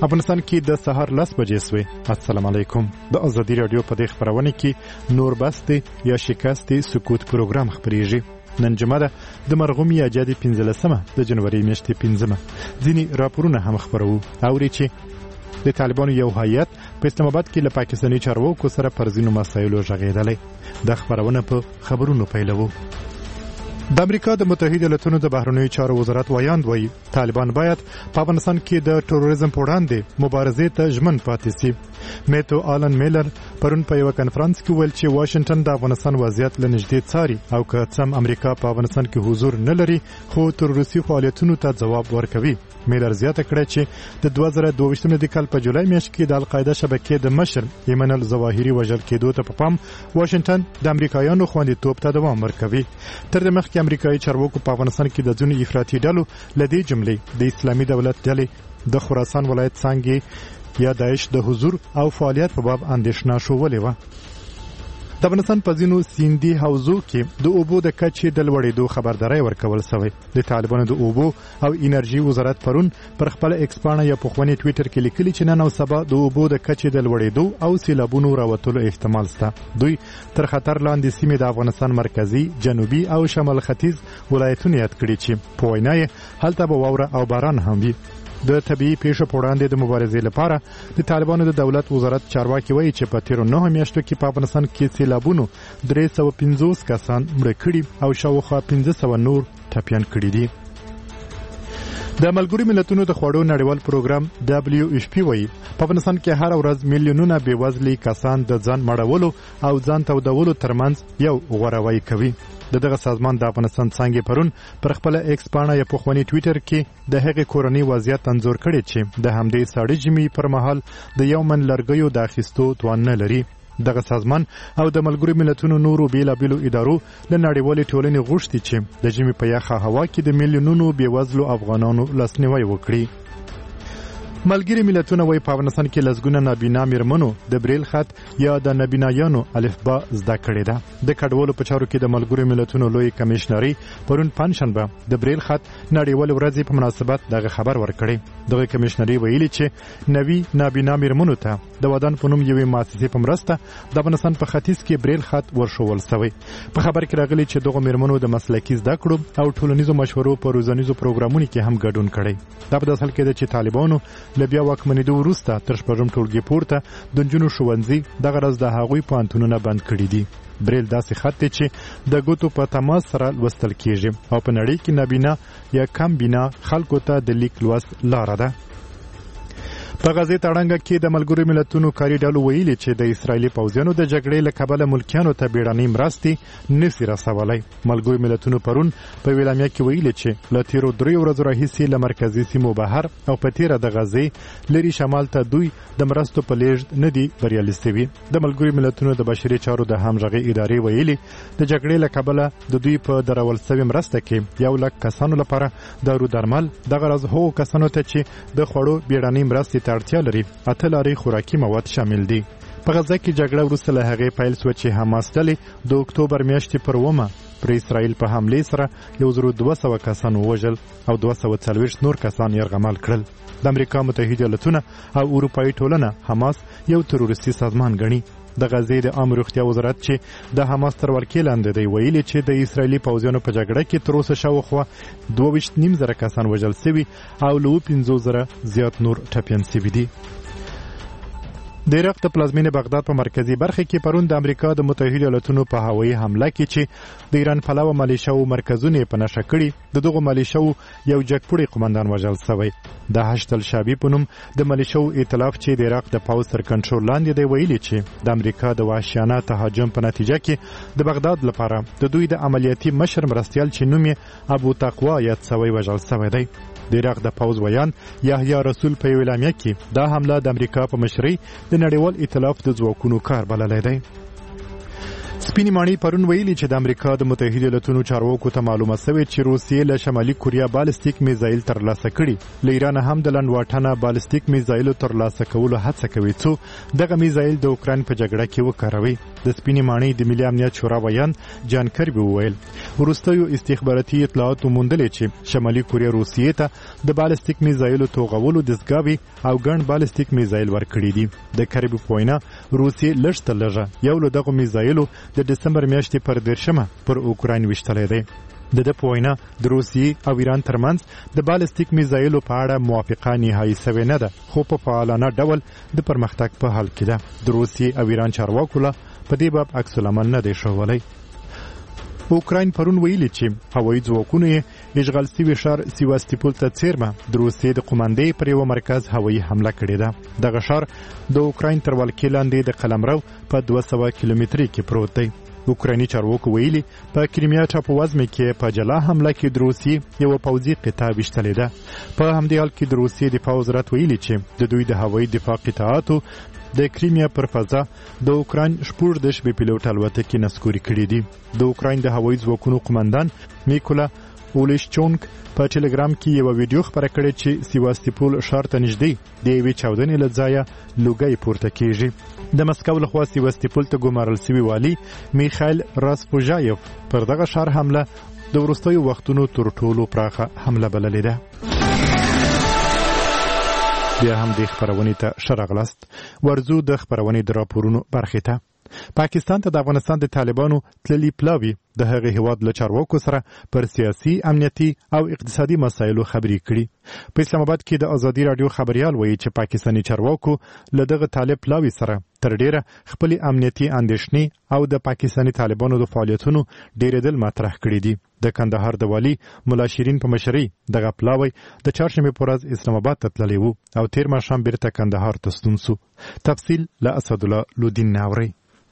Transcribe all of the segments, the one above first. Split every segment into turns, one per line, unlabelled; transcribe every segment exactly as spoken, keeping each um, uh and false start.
افغانستان کې د سهار لس بجې سوې. السلام علیکم. د ازادي رادیو په دې خبرونه کې نور بست یا شکست سکوت پروګرام خبريږي. نن جمعه ده د مرغوم یا جدي پنځلسمه د جنوري میاشتې پنځمه. ځینی راپورونه هم خبرو اوري چې د طالبانو یو هیئت په اسلام آباد کې له پاکستاني چارواکو سره پر ځینو مسایلو غږېدلی. د خبرونه په خبرونو پیلوو. د امریکا د متحده ایالاتونو د بهرنیو چارو وزارت وایاند وایي طالبان باید په افغانستان کې د تروریزم په وړاندې مبارزې ته ژمن پاتې سي. میتو آلن میلر پرون په یو کانفرنس کې ویل چې واشنگټن د افغانستان وضعیت له نږدې څاري او که څم امریکا په افغانستان کې حضور نه لري خو تروریستي فعالیتونو ته ځواب ورکوي. میلر زیاته کړه چې د دوه زره دوه ویشتم د کال په جولای میاشت کې د القاعده شبکې د مشر ایمن الظواهري وژل کېدو ته په پام واشنگټن د امریکایانو خوندیتوب ته دوام ورکوي. تر دې مخکې امریکایي چارواکو په افغانستان کې د ځینو افراطي ډلو له دې جملې د اسلامي دولت ډلې د خراسان ولایت څانګې یا داعش د حضور او فعالیت په باب اندېښنه شولې وه. د افغانستان په ځینو سیندي حوزو کې د اوبو د کچې د لوړېدو خبرداری ورکول شوی. د طالبانو د اوبو او انرژي وزارت پرون پر خپل ایکس پاڼه یا په خواني ټویټر کې لیکلي چې نن او سبا د اوبو د کچې د لوړېدو او سیلابونو راوتلو احتمال شته. دوی تر خطر لاندې سیمې د افغانستان مرکزی، جنوبي او شمال ختیځ ولایتونه یاد کړي چې په وینا یې هلته به واوره او باران هم وي. د طبيعي پیښو په وړاندې د مبارزې لپاره د طالبانو د دولت وزارت چارواکي وایي چې په تیرو نهو میاشتو کې په افغانستان کې سیلابونو درې سوه پنځوس کسان مړه کړي او شاوخوا پنځه سوه نور ټپیان کړي دي. د ملګرو ملتونو د خوړو نړیوال پروګرام دبليو ایف پی وایي په افغانستان کې هر ورځ میلیونونه بېوزلي کسان د ځان مړولو او ځان تودولو ترمنځ یو غوراوی کوي. د دغه سازمان د افغانستان څانګې پرون پر خپل ایکس پاڼه یا په خواني ټویټر کې د هغې کورنۍ وضعیت انځور کړی چې د همدې ساړه ژمي پر مهال د یو من لرګیو د اخیستو توان نه لري. دغه سازمان او د ملګرو ملتونو نورو بیلابیلو ادارو له نړیوالې ټولنې غوښتي چې د ژمي په یخه هوا کې د میلیونونو بېوزلو افغانانو لاسنیوی وکړي. ملګري ملتونه وایي په افغانستان کې لسګونه نابینا میرمنو د بریل خط یا د نابینایانو الفبا زده کړې ده. د کډوالو په چارو کې د ملګرو ملتونو لوی کمشنري پرون پنجشنبه د بریل خط نړیوال ورځې په مناسبت دغه خبر ورکړی. دغه کمشنري ویلي چې نوي نابینا میرمنو ته د ودان په نوم یوې مؤسسې په مرسته د افغانستان په ختیځ کې بریل خط ورښول شوی. په خبر کې راغلي چې دغه میرمنو د مسلکي زده کړو او ټولنیزو مشورو په روزنیزو پروګرامونو کې هم ګډون کړی. دا په داسې حال کې ده چې طالبانو له بیا واکمنېدو وروسته تر شپږم ټولګي پورته د نجونو ښوونځي دغه ورځ د هغوی پوهنتونونه بند کړي دي. بریل داسې خط دی چې د ګوتو په تماس سره لوستل کیږي او په نړۍ کې نابینا یا کم بینا خلکو ته د لیک لوست لاره ده. په غزې تړنګه کې د ملګرو ملتونو کاري ډلو ویلي چې د اسرایلي پوځیانو د جګړې له کبله ملکیانو ته بیړنۍ مرستې نشي رسولی. ملګرو ملتونو پرون په اعلامیه کې ویلي چې له تیرو دریو ورځو راهیسې له مرکزي سیمو بهر او په تیره د غزې لري شمال ته دوی د مرستو په لیږد نه دي بریالي سوي. د ملګرو ملتونو د بشري چارو د همغږۍ ادارې ویلي د جګړې له کبله د دوی په درول سوي مرسته کې یو لک کسانو لپاره دارو درمل دغه ورځ هغو کسانو ته چې د خوړو بیړنۍ مرستې اړتیا لري اته لارې خوراکي مواد شامل دي. په غزه کې جګړه وروسته له هغې پیل شوه چې حماس ډلې د اکتوبر میاشتې پر اوومه پر اسرائیل په حملې سره یو زر دوه سوه کسان ووژل او دوه سوه څلوېښت نور کسان یرغمال کړل. د امریکا متحده ایالتونه او اروپایي ټولنه حماس یو تروریستي سازمان ګڼي. د غزې د عامه روغتیا وزارت چې د حماس تر ولکې لاندې دی ویلي چې د اسرائیلي پوځیانو په جګړه کې تر اوسه شاوخوا دوه ویشت نیم زره کسان وژل سوي او له اووه پنځوس زره زیات نور ټپیان سوي دي. د عراق د پلازمینې بغداد په مرکزي برخه کې پرون د امریکا د متحده ایالتونو په هوایي حمله کې چې د ایران پلوه ملیشیاو مرکزونه په نښه کړي د دغو ملیشیاو یو جګپوړی قومندان وژل شوی. د هشت الشعبي په نوم د ملیشیاو ائتلاف چې د عراق د پوځ تر کنټرول لاندې دی ویلي چې د امریکا د وحشیانه تهاجم په نتیجه کې د بغداد لپاره د دوی د عملیاتي مشر مرستیال چې نوم یې ابو تقوا یاد شوی وژل شوی دی. د عراق د پوځ ویان یحیی رسول په اعلامیه کې دا حمله د امریکا په مشرۍ د نړیوال ائتلاف د ځواکونو کار بللی دی. سپینې ماڼۍ پرون ویلي چې د امریکا د متحده ایالاتونو چارواکو ته معلومه شوې چې روسیې له شمالي کوریا بالستیک میزایل ترلاسه کړي. له ایران هم د لنډواټنه بالستیک میزایلو ترلاسه کولو هڅه کوي څو دغه میزایل د اوکراین په جګړه کې وکاروي. د سپینې ماڼۍ د ملي امنیت شورا ویان جان کربي وویل وروستیو استخباراتي اطلاعاتو موندلې چې شمالي کوریا روسیې ته د بالستیک میزایلو توغولو دستګاوې او ګڼ بالستیک میزایل ورکړي دي. د کربي په وینا روسیې لږ تر لږه یو له دغو میزایلو د دسمبر میاشتې پر دیرشمه پر اوکراین وشتلی دی. د د په وینا د روسیې او ایران ترمنځ د بالستیک میزایلو په اړه موافقه نهایي سوې نه ده خو په فعالانه ډول د پرمختګ په حال کې ده. د روسیې او ایران چارواکو لا په دې باب عکس العمل نه دی ښوولی. اوکراین پرون ویلي چې هوایي ځواکونو یې اشغال سوي ښار سیواستوپول ته څیرمه د روسیې د قومندې پر یوه مرکز هوایي حمله کړې ده. دغه ښار د اوکراین تر ولکې لاندې د قلمرو په دوه سوه کیلومتري کې پروت دی. اوکرایني چارواکو ویلي په کریمیا ټاپووزمې کې په جلا حمله کې د روسیې یوه پوځي قطعه ویشتلې ده. په همدې حال کې د روسیې دفاع وزارت ویلي چې د دوی د هوایي دفاع قطعاتو د کریمیا پر فضا د اوکراین شپږدېرش بې پیلوټ الوتکې نسکوري کړي دي. د اوکراین د هوایي ځواکونو قمندان میکولا اولیشچونک په ټلګرام کې یو ویډیو خبره کړې چې سیواستوپول ښار ته نږدې د یوې چاودنې له ځایه لوګی پورته کیږي. د مسکو لخوا سیواستوپول ته ګمارل سوي والي میخایل راسپوژایف پر دغه ښار حمله د وروستیو وختونو تر ټولو پراخه حمله بللې ده. بیا هم د خبرونې ته ښه راغلاست. ورځو د خبرونې د راپورونو برخې ته. پاکستان ته د افغانستان د طالبانو تللي پلاوي د هغې هیواد له چارواکو سره پر سیاسي، امنیتي او اقتصادي مسایلو خبرې کړي. په اسلام آباد کې د ازادي راډیو خبریال وایي چې پاکستاني چارواکو له دغه طالب پلاوي سره تر ډیره خپلې امنیتي اندېښنې او د پاکستاني طالبانو د فعالیتونو ډیرېدل مطرح کړي دي. د کندهار د والي ملا شیرین په مشرۍ دغه پلاوی د چهارشنبې په ورځ اسلام آباد ته تللی و او تیر ماښام بیرته کندهار ته ستون سو. تفصیل له اسدالله لودین نه اورئ.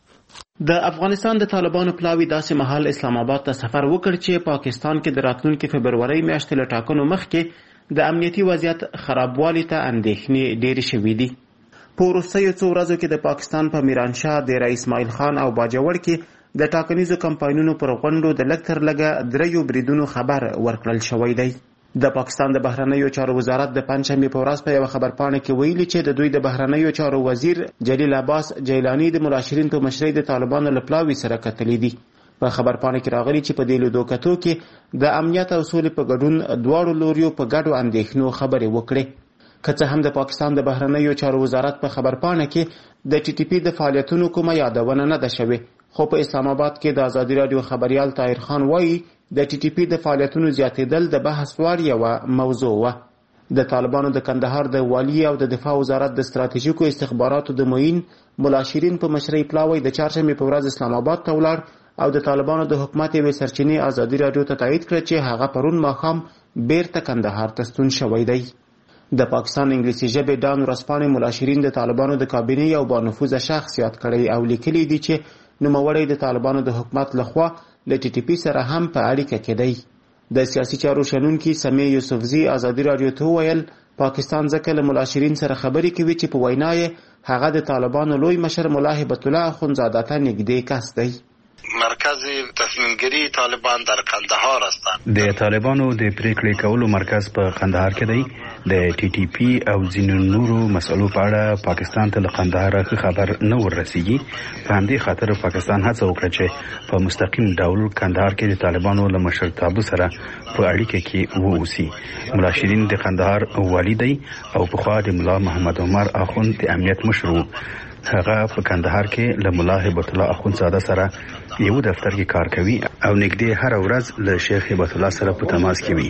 د افغانستان د طالبانو پلاوی داسې مهال اسلام آباد ته سفر وکړ چې پاکستان کې د راتلونکي فبرورۍ میاشتې له ټاکنو مخکې د امنیتي وضعیت خرابوالي ته اندېښنې ډېرې شوې دي. په وروستیو څو ورځو کې د پاکستان په میرانشاه، دیره اسماعیل خان او باجوړ کې د ټاکنیزو کمپاینونو پر غونډو د لږ تر لږه دریو بریدونو خبر ورکړل شوی دی. د پاکستان د بهرنیو چارو وزارت د پنجشنبې په ورځ په یوه خبرپاڼه کې ویلي چې د دوی د بهرنیو چارو وزیر جلیل عباس جیلانی د ملا شیرین په مشرۍ د طالبانو له پلاوي سره کتلي دي. په خبرپاڼه کې راغلي چې په دې لیدو کتو کې د امنیت او سولې په ګډون دواړو لوریو په ګډو اندېښنو خبرې وکړې. که څه هم د پاکستان د بهرنیو چارو وزارت په خبرپاڼه کې د ټي ټي پي د فعالیتونو کومه یادونه نه ده شوې، خو په اسلام آباد کې د ازادي راډیو خبریال طاهر خان وایي د ټي ټي پي د فعالیتونو زیاتېدل د بحث وړ یوه موضوع وه. د طالبانو د کندهار د والي او د دفاع وزارت د ستراتیژیکو استخباراتو د معین ملا شیرین په مشرۍ پلاوی د چهارشنبې په ورځ اسلام آباد ته ولاړ او د طالبانو د حکومت یوې سرچینې ازادي راډیو ته تایید کړه چې هغه پرون ماښام بیرته کندهار ته ستون شوی دی. د پاکستان انګلیسي ژبې ډان ورځپاڼې ملا شیرین د طالبانو د کابینې یو بانفوذه شخص یاد کړی او لیکلي دي چې نوموړی د طالبانو د حکومت لخوا له ټي ټي پي سره هم په اړیکه کې دی. د سیاسي چارو شنونکي سمیع یوسفزي ازادي راډیو ته وویل پاکستان ځکه له ملا شیرین سره خبرې کوي چې په وینا یې هغه د طالبانو لوی مشر ملا هبت الله اخندزاده ته نږدې کس دی.
مرکز تصمیمگیری طالبان در کندهار هستند.
د طالبانو د پریکړې کولو مرکز په کندهار کې دی. د ټي ټي پي او ځینو نورو مسلو په اړه پاکستان ته له کندهار خبر نه ورسیږي. په همدې خاطر پاکستان هڅه وکړه چې په مستقیم ډول کندهار کې د طالبانو له مشرتابه سره په اړیکه کې ووسی. ملا شیرین د کندهار والی دی او پخوا د ملا محمد عمر اخوند د امنیت مشر و. هغه په کندهار کې له ملا هبت الله اخندزاده سره یو دفتر کې کار کوي او نږدې هر ورځ له شیخ هبت الله سره په تماس کې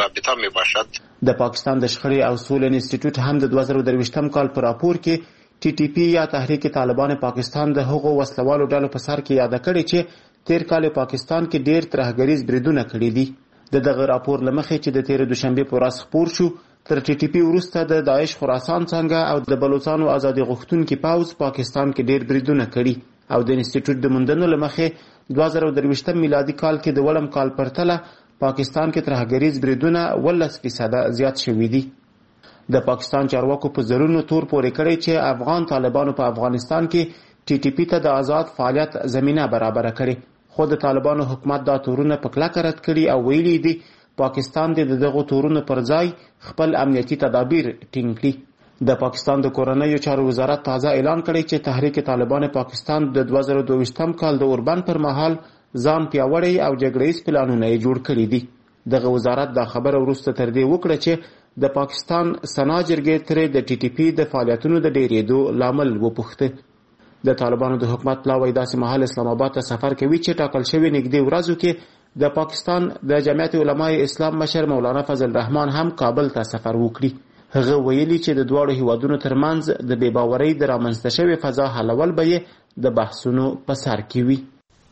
وي.
د پاکستان د شخړې او سولې انسټیټیوټ هم د دوه زره درویشتم کال په راپور کې ټي ټي پي یا تحریک طالبان پاکستان د هغو وسلوالو ډلو په سر کې یاد کړي چې تیر کال پاکستان کې ډیر ترهګریز بریدونه کړي دي. د دغه راپور لمخې چې د تیر دوشنبه په ورځ خپور شو تر ټي ټي پي وروسته د داعش خراسان څنګه او د بلوچستان ازادي غوښتونکي پاوز پاکستان کې ډیر بریدونه کړي او د انسټیټیوټ د موندنو لمخې دوه زره درویشتم میلادي کال کې د ولم کال پرتله پاکستان کې ترهګریز بریدونه ولس فیصده زیات شوي دي. د پاکستان چارواکو په زرونو تور پورې کړی چې افغان طالبانو په افغانستان کې ټي ټي پی ته د آزاد فعالیت زمینه برابره کړې، خو د طالبانو حکومت دا تورونه په کلکه رد کړي او ویلي دي پاکستان د دغو تورونو پر ځای خپل امنیتي تدابیر ټینګ کړي. د پاکستان د کورنیو چارو وزارت تازه اعلان کړی چې تحریک طالبان پاکستان د دوه زره دوه کال د اوربند پر مهال ځان پیاوړی او جګړیز پلانونه یې جوړ کړي دي. دغه وزارت دا خبره وروسته تر دې وکړه چې د پاکستان سنا جرګې ترې د ټي ټي پی د فعالیتونو د ډیرېدو لامل وپوښته. د طالبانو د حکومت پلاوی داسې مهال اسلام آباد ته سفر کوي چې ټاکل شوي نږدې ورځو کې د پاکستان د جمعیت علماء اسلام مشر مولانا فضل الرحمن هم کابل ته سفر وکړي. هغه ویلي چې د دواړو هیوادونو ترمنځ د بې باورۍ د رامنځته شوې فضا حلول به یې د بحثونو په سر کې وي.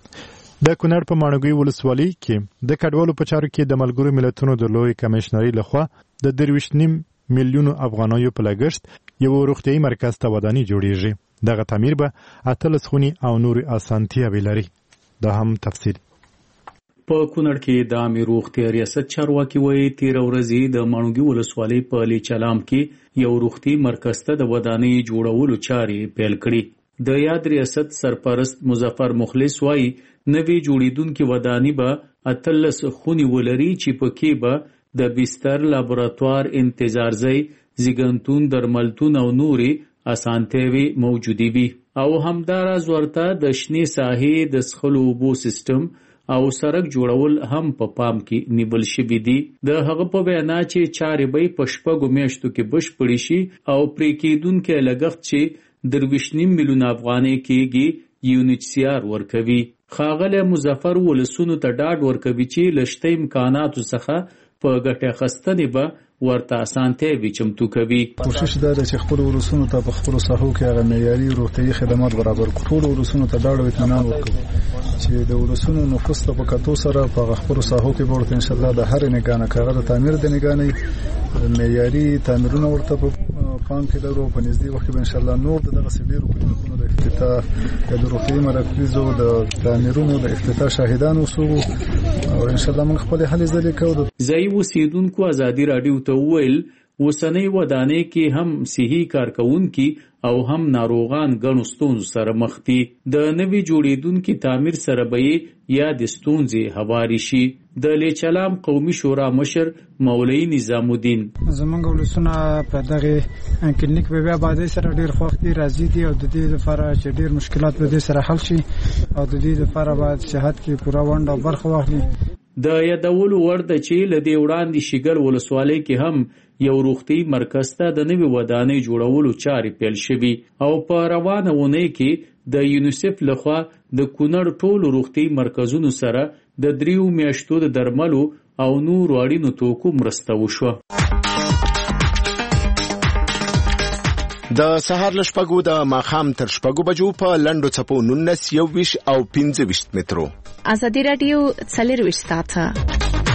د کونړ په ماڼوګي ولسوالۍ کې د کډوالو په چارو کې د ملګرو ملتونو د لوی کمشنري لخوا د درویشت نیم میلیونو افغانیو په لګښت یو روغتیايي مرکز ته ودانۍ جوړیږي. دغه تعمیر به اتلس خونې او نورې اسانتیاوې لري. دا هم تفصیل.
په کونړ کې د عامې روغتیا ریاست چارواکي وایي تېره ورځ د ماڼوګي ولسوالۍ په لیچلام کې یو روغتیايي مرکز ته د ودانۍ جوړولو چارې پیل کړي. د یاد ریاست سرپرست مظفر مخلص وایي نوې جوړیدونکې ودانۍ به اتلس خونې ولري چې پکې به د بستر، لابراتوار، انتظار ځای، زیږنتون، درملتون او نورې اسانتیاوې موجودې وي او همداراز ورته د شنې ساحې، د څښلو اوبو سیستم او سړک جوړول هم په پا پام کې نیول شوي دي. د هغه په وینا چې چارې به په شپږو میاشتو کې بشپړې شي او پرې کېدونکی لګښت چې درویشت نیم میلیون افغانۍ کېږي یو ان ایچ سی آر ورکوي. ښاغلی مظفر ولسونو ته ډاډ ورکوي چې له شته امکاناتو څخه په ګټې اخیستنې به ورته اسانتیاوې چمتو کوي.
کوشش دا ده چې خپلو ولسونو ته په خپلو ساحو کې هغه معیاري روغتیايي خدمات برابر کړو. ټولو ولسونو ته ډاډ او اطمینان ورکوو چې د ولسونو نفوس ته په کتو سره په خپلو ساحو کې به ورته انشاءالله د هرې نګانه که هغه د تعمیر د نګانې معیاري تعمیرونه ورته په پام کې لرو. په نږدې وخت کې به انشاءالله نور د دغسې ډېرو کلینیکونو د افتتاح یا د روغتیايي مراکزو د تعمیرونو د افتتاح شاهدان اوسو او انشاءالله موږ خپلې هلې ځلې کوو.
ځایي اوسېدونکو ازادي راډیو ته وویل اوسنۍ ودانۍ کې هم صحي کارکوونکي او هم ناروغان ګڼو ستونزو سره مخ دي. د نوي جوړېدونکي تعمیر سره به یې یا د ستونزې هواري شي. د لیچلام قومي شورا مشر مولوي نظام الدین
زمونږ ولسونه په دغه کلینیک په بیا باندې سره ډېر خوښ دي، راضي دي او د دې لپاره چې ډېر مشکلات به دې سره حل شي او د دې لپاره باید صحت کې پوره ونډه او برخه واخلي.
د یادولو وړ ده چې له دې وړاندې شیګل ولسوالۍ کې هم یو روغتیايي مرکز ته د نوې ودانۍ جوړولو چارې پیل شوي او په روانه اونۍ کې د یونیسف لخوا د کونړ ټولو روغتیايي مرکزونو سره د دریو میاشتو د درملو او نورو اړینو توکو مرسته وشوه.
د سهار له شپږو د ماښام تر شپږو بجو په لنډو څپو نولس، یوویشت او پنځه ویشت مترو.
ازادي راډیو څلرویشت ساعته.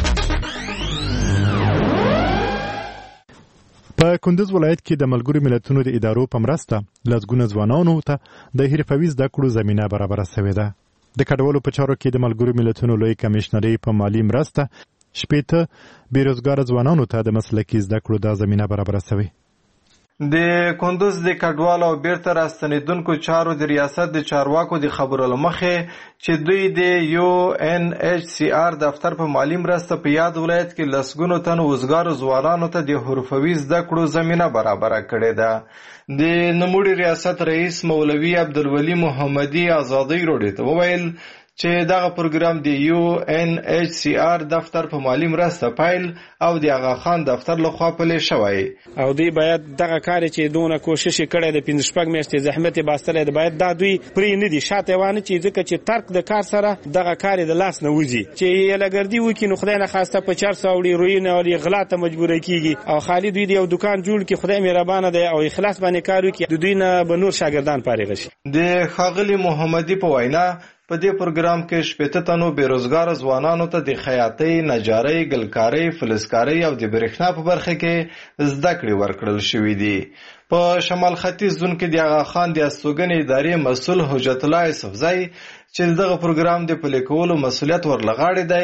په کندوز ولایت کې د ملګرو ملتونو د ادارو په مرسته لسګونه ځوانانو ته د حرفوي زده کړو زمینه برابره شوې ده. د کډوالو په چارو کې د ملګرو ملتونو لوی کمشنري په مالی مرسته شپېته بیروزګاره ځوانانو ته د مسلکي زده کړو د زمینه برابره شوې.
د کندوز د کډوالو او بیرته راستنیدونکو چارو د ریاست د چارواکو د خبرو له مخې چې دوی د یو ان ایچ سی آر دفتر په مالی مرسته په یاد ولایت کې لسګونو تن وزګارو ځوانانو ته د حرفوي زده کړو زمینه برابره کړې ده. د نوموړي ریاست رئیس مولوي عبدالولي محمدي ازادۍ راډیو ته وویل چې دغه پروګرام د یو ان ایچ سی آر دفتر په مالی مرسته پایل او د آغا خان دفتر لخوا پلی شوی
او دوی باید دغه کار چې دونه کوشش کړي د پنځه شپږ میاشتې زحمت باسطه د باید دا دوی پرې نه دي شاته وانه چې ځکه چې ترک د کار سره دغه کار د لاس نه وځي چې یلګردي وکي نو خدای نه خواسته په چار سو وړي روی نه ولې غلا ته مجبور کیږي او خالد دوی یو دکان جوړ کی خدای مهربانه دی او اخلاص باندې کار وکي د دوی نه به نور شاګردان فارغ شي.
د خاغلی محمدي په وینا په دې پروګرام کې شپږ تنو بیروزګار ځوانانو ته د خیاطۍ، نجارۍ، ګلکارۍ، فلزکارۍ او د برېښنا په برخه کې زده کړې ورکړل شوې دي. په شمال ختیځ زون کې د آغا خان د استوګنې ادارې مسؤل حجت الله یوسفزی چې دغه پروګرام د پلي کولو مسؤلیت ورلغاړي دی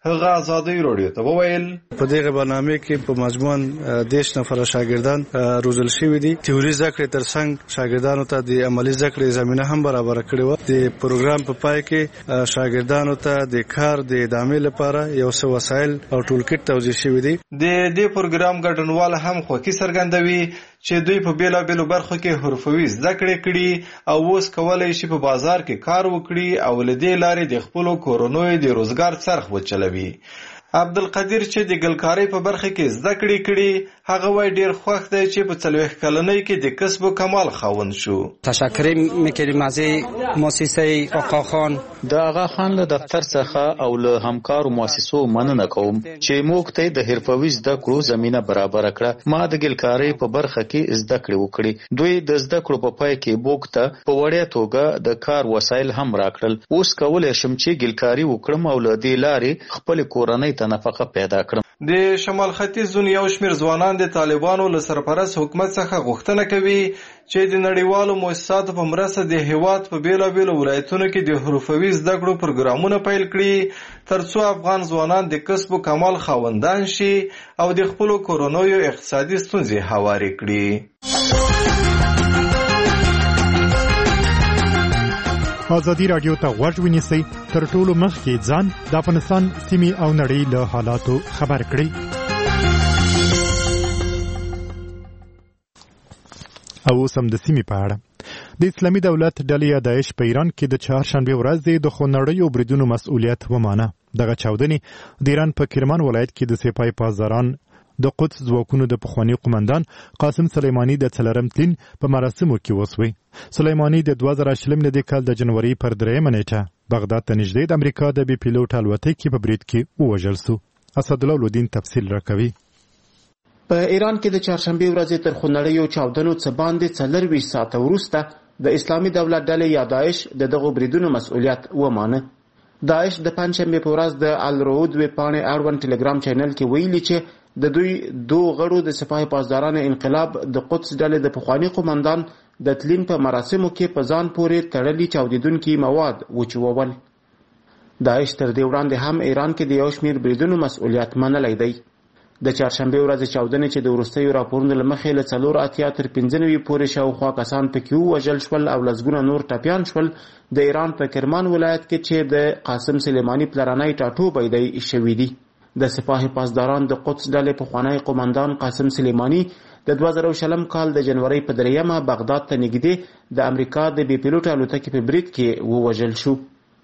هغه ازادي رادیو ته وویل
په دغه برنامه کې په مجموعاً دیش نفر شاګردان روزل شوي دي. تیوري زده ترڅنګ شاګردانو ته د عملی زده زمينه هم برابر کړې و. د پروګرام په پای کې شاګردانو ته د کار د ادامې لپاره یو څه وسایل او ټولکټ توزیع شوي دي. د
دې پروګرام ګډونوال هم خوښي څرګندوي چې دوی په بیلابیلو برخو کې حرفوي زده کړې کړي او اوس کولای شي په بازار کې کار وکړي او له دې لارې د خپلو کورونو د روزګار څرخ وچلوي. عبدالقدیر چې د ګلکارۍ په برخه کې زده کړې کړي هغه وای ډیر خوښ دی چې په څلوېښت کلنۍ کې د کسب و کمال خاوند شو.
تشکر میکنیم از مؤسسه آقا خان.
د آقا خان له دفتر څخه او له همکارو مؤسسو مننه کوم چې موږ ته د حرفوي زده کړو زمينه برابر کړه. ما د ګلکارۍ په برخه کې زده کړې وکړې. دوی د زده کړو په پای کې موږ ته په وړیا توګه د کار وسایل هم راکړل. اوس کولای شم چې ګلکاري وکړم او له دې لارې خپل کورنۍ ته نفقه پیدا کړم.
د شمال ختیځ زون یو شمیر ځوانان د طالبانو له سرپرست حکومت څخه غوښتنه کوي چې د نړیوالو مؤسساتو په مرسته د هیواد په بیلابیلو ولایتونو کې د حرفوي زده کړو پروګرامونه پیل کړي ترڅو افغان ځوانان د کسب و کمال خاوندان شي او د خپلو کورنیو اقتصادي ستونزې هوارې کړي.
ازادي رادیو ته غوږ ونیسئ تر ټولو مخکې ځان د افغانستان سیمې او نړۍ له حالاتو خبر کړئ. او اوس هم د سیمې په اړه د اسلامي دولت ډلې یا داعش په ایران کې د چهارشنبې ورځ د خونړیو بریدونو مسؤلیت ومانه. دغه چاودنې د ایران په کرمان ولایت کې د سپاه پاسداران د قدس ځواکونو د پخواني قومندان قاسم سلیماني د څلورم تلین په مراسمو کې وسوي. سلیماني د دوه زره شلم د کال د جنوري پر درېیمه نیټه بغداد ته نږدې د امریکا د بي پیلوټ الوتکې په برید کې ووژل سو. اسدالله الدین تفصیل راکوي.
په ایران کې د چهارشنبې ورځې تر خونړیو چاودنو څخه باندې څلرویشت ساعته وروسته د اسلامي دولت ډلې یا داعش د دغو بریدونو مسؤلیت ومانه. داعش د پنځشنبې په ورځ د الرعود ویبپاڼې اړوند ټلګرام چینل کې ویلي چې د دوی دوه غړو د سپاه پاسداران انقلاب د قدس ډلې د پخواني قومندان د تلین په مراسمو کې په ځان پورې تړلي چاودیدونکي مواد وچوول. داعش تر دې وړاندې هم ایران کې د یو شمیر بریدونو مسؤلیت منلی دی. د چهارشنبې ورځې چاودنې چې د وروستیو راپورونو له مخې له څلور اتیا تر پنځه نوي پورې شاوخوا کسان پکې ووژل شول او لسګونه نور ټپیان شول د ایران په کرمان ولایت کې چې د قاسم سلیماني پلرنی ټاټوبی دی شوي دي. د سپاه پاسداران د قدس ډلې پخوانی قومندان قاسم سلیماني د دوه زره شلم کال د جنوري په دریمه بغداد ته نږدې د امریکا د بي پیلوټ الوتکې په برید کې ووژل شو.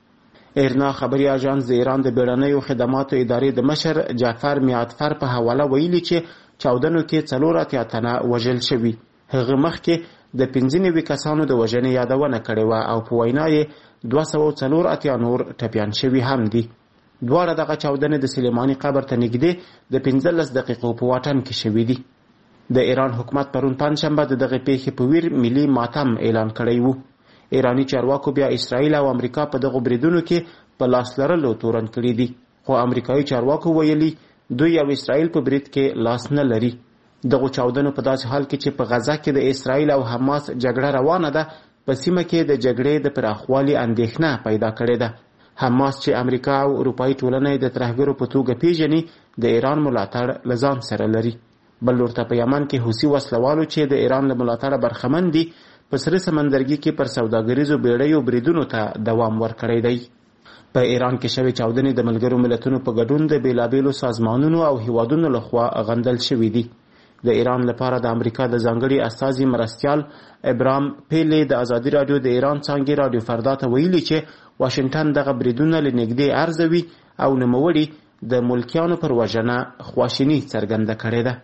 ایرنا خبري اژانس د ایران د بیړنیو خدماتو ادارې د مشر جعفر میعدفر په حواله ویلي چې چاودنو کې څلور اتیا تنه وژل شوي. هغه مخکې د پنځه نوي کسانو د وژنې یادونه کړې وه او په وینا یې دوه سوه څلور اتیا نور ټپیان شوي هم دي. دواړه دغه چاودنې د سلیماني قبر ته نږدې د پنځلس دقیقو په واټن کې شوي دي. د ایران حکومت پرون پنجشنبه د دغې پیښې په ویر ملي ماتم اعلان کړی وو. ایرانی چارواکو بیا اسرائیل او امریکا په دغو بریدونو کې په لاس لرلو تورن کړي دي، خو امریکایي چارواکو ویلي دوی او اسرائیل په برید کې لاس نه لري. دغو چاودنو په داسې حال کې چې په غزه کې د اسرائیل او حماس جګړه روانه ده په سیمه کې د جګړې د پراخوالي اندېښنه پیدا کړې ده. حماس چې امریکا او اروپایي ټولنه د ترهګرو په توګه پیژني د ایران ملاتړ له ځان سره لري. بل لورته په یمن کې حوثي وسلوالو چې د ایران له ملاتړه برخمن دي په سره سمندرګي کې پر سوداګریزو بیړیو بریدونو ته دوام ورکړی دی. په ایران کې شوې چاودنې د ملګرو ملتونو په ګډون د بیلابیلو سازمانونو او هیوادونو لخوا غندل شوې دي. د ایران لپاره د امریکا د ځانګړي استازي مرستیال ابراهام پیلی د ازادي رادیو د ایران څانګې رادیو فردا ته ویلي چې واشنگټن دغه بریدونه له نږدې ارزوي او نوموړي د ملکیانو پر وژنه خواشیني څرګنده کړې ده.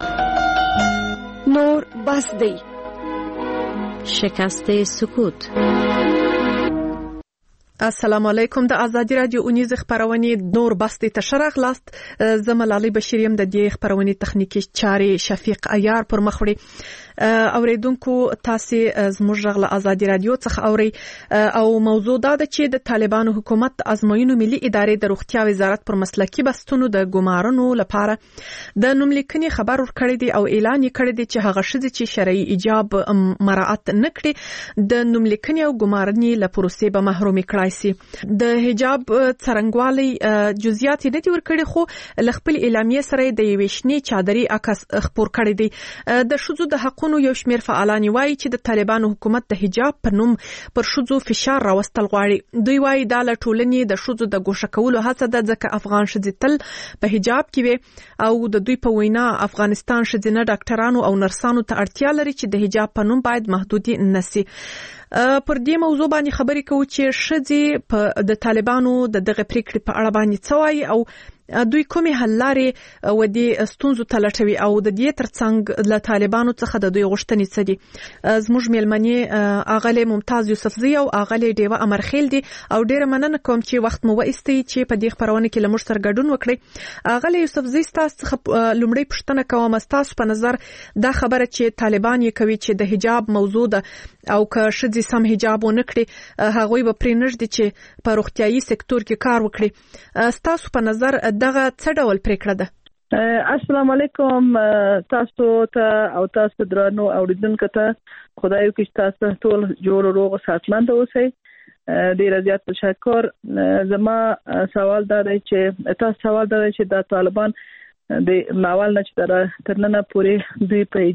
نور بس دی. شکست سکوت.
السلام علیکم. د ازادي رادیو اونیز خبرونه نور بستی تشرغ لاست زمل علی بشیریم د دې خبرونه تخنیکی چاري شفیق عیار پر مخوري اوریدونکو تاسو زموږ غل ازادي رادیو څخه اوري او موضوع دا ده چې د طالبانو حکومت ازموینو ملي ادارې د روغتیا وزارت پر مسلکی بستونو د ګمارنو لپاره د نوملیکني خبر ورکړی دی او اعلان یې کړی دی چې هغه شذ چې شرعي ایجاب مراعات نکړي د نوملیکني او ګمارنې له پروسې به محروم کړي کولای شي. د حجاب څرنګوالي جزئیات نه دي ورکړي خو لخپل اعلامیه سره د یوشنی چادري عکس خبر کړی دی. د شذو د حقونو یو شمېر فعالان وایي چې د طالبانو حکومت د حجاب په نوم پر شذو فشار راوستل غواړي. دوی وایي دا له ټولنې د شذو د ګوښه کولو هڅه ده ځکه افغان ښځې تل په حجاب کې وي او د دوی په وینا افغانستان ښځینه ډاکټرانو او نرسانو ته اړتیا لري چې د حجاب په نوم باید محدودي نشي. پر دې موضوع باندې خبرې کوو چې ښځې په د طالبانو د دغه پریکړې په اړه باندې څه وایي او دوی کومې حل لارې و دې ستونزو ته لټوي او د دې ترڅنګ له طالبانو څخه د دوی غوښتنې څه دي. زموږ میلمنې اغلې ممتاز یوسفزی او اغلې ډیوه امرخیل دي او ډیره مننه کوم چې وخت مو وایستي چې په دې خبرونه کې لمر سره ګډون وکړي. اغلې یوسفزی تاسو څخه لومړی پوښتنه کوم تاسو په نظر دا خبره چې طالبان یې کوي چې د حجاب موضوع ده او که ښځې سم حجاب ونه کړي هغوی به پرې نږدي چې په روغتیايي سکتور کې کار وکړي. تاسو په نظر دغه څه ډول پریکړه ده؟
السلام علیکم تاسو ته او تاسو درنو اوریدونکو ته خدای وکړي تاسو ټول جوړ روغ صحتمند اوسئ. ډیر زیات تشکر. زما سوال دا دی چې تاسو سوال دا دی چې د طالبان د ناول نه چې تر نن پورې دوی په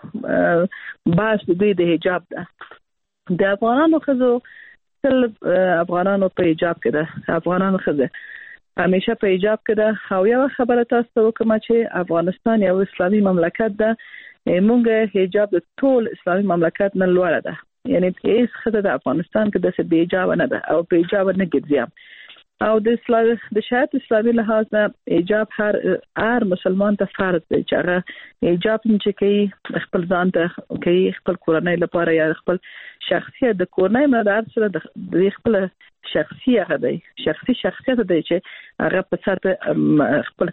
حجاب باس دوی د حجاب ده د افغانانو خزو تل افغانانو په حجاب کې ده افغانانو خزه همیشه په حجاب کې ده او یو خبره تاسو وکم چې افغانستان یو اسلامي مملکت ده. موږ حجاب د ټول اسلامي مملکت نه لوړ ده یعنی هیڅ خزه د افغانستان کې د څه بې حجاب نه ده او په حجاب نه ګرځي او د اسلام د شریعت اسلامي لحاظ نه حجاب هر هر مسلمان ته فرض دی چې هغه حجاب چې کوي خپل ځان ته کوي خپل کورنۍ لپاره یا خپل شخصیت د کورنۍ مدار سره د خپل شخصي هغه دی شخصي شخصیت دی چې هغه په ساته خپل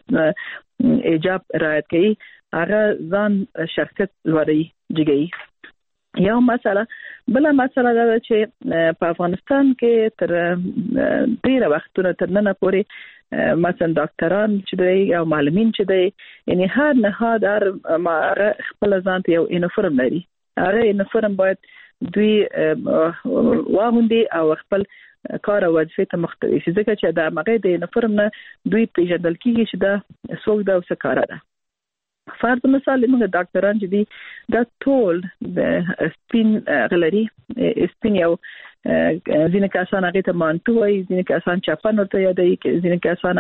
حجاب رعایت کوي هغه ځان شخصیت لوري جګي. یو مسله بل مسله دا چې په افغانستان کې تر ډیره وختونه تر نن پورې مثلا ډاکټران چې دی او معلمین چې دی یعنی هر نهاد هر خپل ځان ته یو یونیفورم لري. هغه یونیفورم باید دوی واغوندي او خپل کار او وظیفه ته مختلف ځکه چې د هغه د یونیفورم نه دوی پیژندل کیږي چې دا څوک دا څه کار ده. فرض مثال موږ ډاکټران چې دي دا ټول د سپین غلري سپین یو ځینې کسان هغه ته مانتو وایي ځینې کسان چاپن ورته یادوي ځینې کسان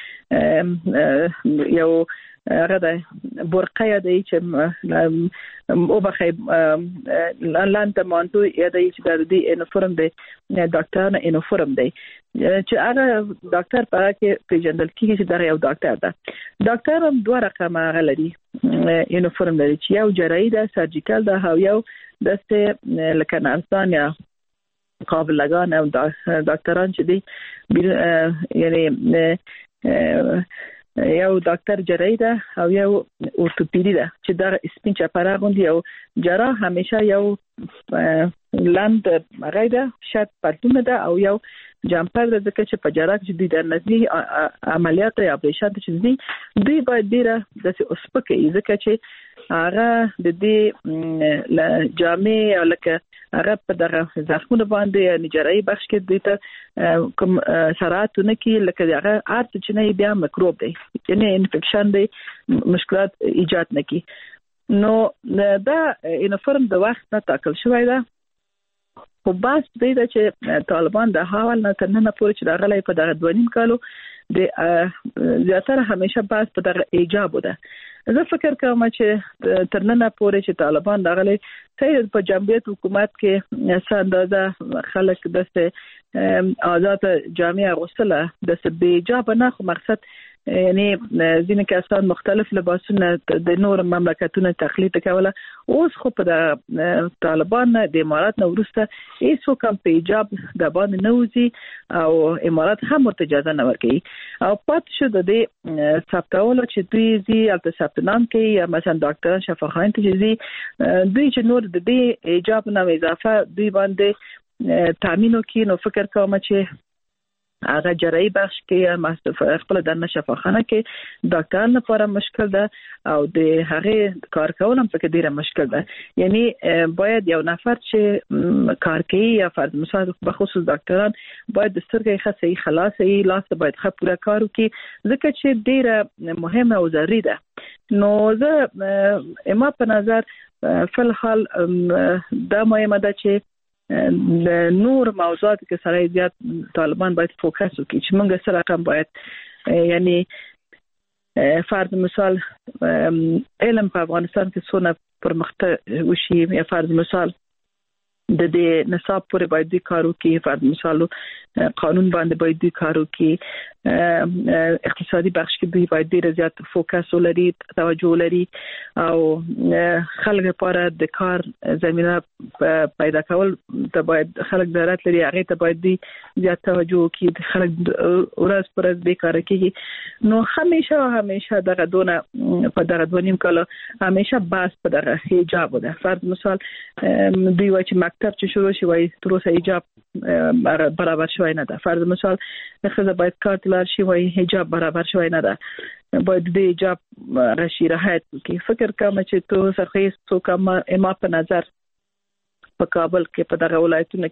هغه یو هغه د برقه یادوي چې او بخې لاندې مانتو یادوي چې د دې یونیفورم دی ډاکټرانو یونیفورم دی چې هغه ډاکټر په کې پیژندل کیږي چې دا یو ډاکټر ده. ډاکټر هم دوه رقمه غلري یونیفورم لري چې یو جراحي ده سرجیکل ده او یو دسته لکه نرسان یا قابل لگان او ډاکټران چې دي یعنی یو ډاکټر جراحي ده او یو اورتوپیدي ده چې دا سپین چپره غوندي او جراح همیشه یو لاند هغه ده شرط پرتونه ده او یو جامپر ده ځکه چې په جراح چې دوی د نزدي عملیات یا اپریشن چې دي دوی باید ډیره د اوسپکه ځکه چې هغه د دې جامې او لکه هغه په دغه زخمونه باندې نجاري بخش کې دوی ته کوم سراتونه کې لکه هغه ارت چې نه بیا میکروب دی یعنی انفیکشن دی مشکلات ایجاد نه کی. نو دا یونیفورم د وخت نه ټاکل شوی ده خو بس دی چې طالبان د حواله نه تر نن پورې چې راغلي په دغه دوه نیم کالو د زیاتره همیشه بس په دغه ایجاب ده. زه فکر کوم چې تر نن پورې چې طالبان راغلي صحیح په جمهوریت حکومت کې څه اندازه خلک دسته آزاد جامعه غوښتله د بې ایجاب نه خو مقصد یعنی ځینې کسان مختلف لباسونه د نور مملکتونو تقلید کوله اوس خو په طالبان د امارات نو ورسته هیڅ کوم په ایجاب د باندې نوځي او امارات هم ورته اجازه نه ورکوي او پات شو د دې ثبتولو چې دوی زی البته ثبت نام کوي یا مثلا ډاکټران شفاخان ته زی دوی چې نور د دې ایجاب نه اضافه دوی باندې تامینو کې نو فکر کوم چې هغه جراحي بخش کې مستفاد خپل د شفاخانه کې ډاکټر لپاره مشکل ده او د هغه کار کول هم پکې ډیره مشکل ده. یعنی باید یو نفر چې کار کوي یا فرض مثال به خصوص ډاکټران باید د سترګې ښه صحیح خلاص یې لاس باید ښه پوره کار وکړي ځکه چې ډیره مهمه او ضروري ده. نو زه اما په نظر فل حال دا مهمه ده چې د نور موضوعات کې سره زیات طالبان باید فوکس وکړي چې موږ سره رقم باید یعنی فرض مثال علم په افغانستان کې څونه پرمختګ وشي یا فرض مثال د دې نصاب پورې باید د کارو کې فرض مثال قانون باندې باید د کارو کې اقتصادي بخش کې دوی باید ډیر زیات فوکس ولري توجه ولري او خلک لپاره د کار زمينه پیدا کول ته باید خلک ضرورت لري هغه ته باید زیات توجه وکړي خلک ورځ پر ورځ بیکاره کیږي نو همیشه همیشه دغه دونه په دغه دونیم کله همیشه باس په دغه حجاب ده فرض مثال دوی وایي چې مکتب چې شروع شي وایي تر اوسه حجاب برابر شوی نه ده فرض مثال خزه باید کار تلار شي وایي حجاب برابر شوی نه ده باید د حجاب راشي راحت کی فکر کوم چې تو سرخیز تو کوم اما په نظر په کابل کې په دغه ولایتونو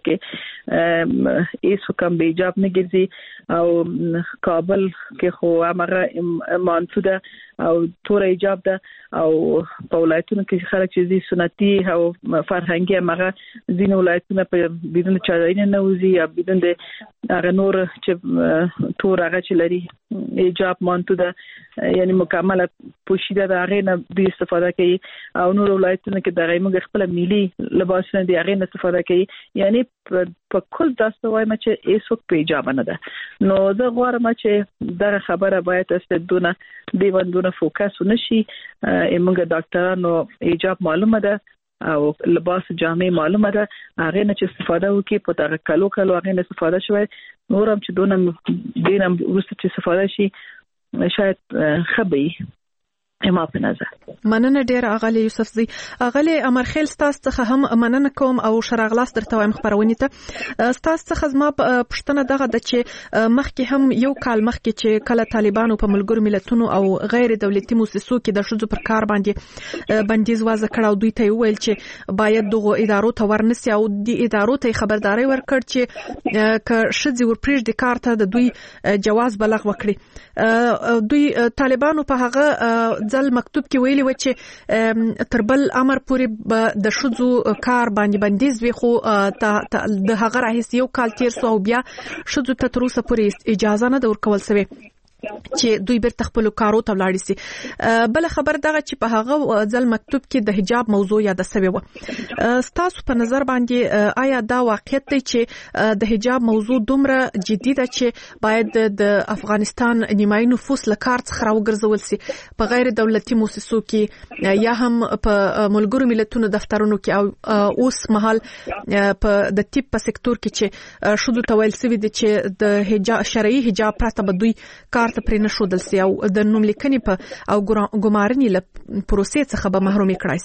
کې ایسو کم به حجاب نه ګرځي او کابل کې خو هغه مانسوده او تور حجاب ده او په ولایتونو کې خلک چې دي سنتي او فرهنګي هغه دین ولایتونه په بدون چارین نه وزي یا بدون د هغه نور چې تور هغه چې لري حجاب مانسوده یعنی مکمل پوشیده د هغه نه د استفاده کوي او نور ولایتونو کې دغه موږ خپل ملي لباس نه دی هغه نه استفاده کوي یعنی په کل تاسو وایم چې ایسو په حجاب نه ده نو زه غواړم چې دا خبره باید استدونه دی باندې فوکس ونشي موږ ډاکټرانو حجاب معلومه ده او لباس جامع معلومه ده هغه نه چې استفاده وکي په دغه کلو کلو هغه نه استفاده شوی نورم چې دونه دینم ورسته چې استفاده شي شاید خبي اما په نظر
مننه ډیر اغلی یوسف زی اغلی امرخیل ستاسو څخه هم مننه کوم او شراغلاس درته وایم خبرونه ته ستاسو څخه زما پښتنه دغه د چې مخکې هم یو کال مخکې چې کله طالبانو په ملګرو ملتونو او غیر دولتي مؤسسو کې د شذو پر کار باندې بندیز وضع کړ او دوی ته ویل چې باید دغه ادارو ته ورنسي او د ادارو ته خبرداري ورکړ چې ک شذي ورپریږ د کار ته د دوی جواز بلغ وکړي دوی طالبانو په هغه ځل مکتوب کې ویلي و چې تر بل امر پورې د شذو کار باندې بندیز وي خو د هغه راهیسې یو کال تیر سو او بیا شذو ته تر اوسه پورې اجازه نه ورکول شوی چې دوی بیرته خپل کارو ته ولاړ شي بل خبر دغه چې په هغه ځل مکتوب کې د حجاب موضوع یاد شوی و ستاسو په نظر باندې آیا دا واقعیت دی چې د حجاب موضوع دومره جدي ده چې باید د افغانستان نیمایي نفوس له کار څخه راوګرځول شي په غیر دولتي مؤسسو کې یا هم په ملګرو ملتونو دفترونو کې او اوس مهال په د طب په سکتور کې چې شذو تویل سوي دي چې د حجاب شرعي حجاب پرته به دوی کار ته پرې نه شودل سي او د نوم لیکنې په او ګمارنې له پروسې څخه به محروم کړای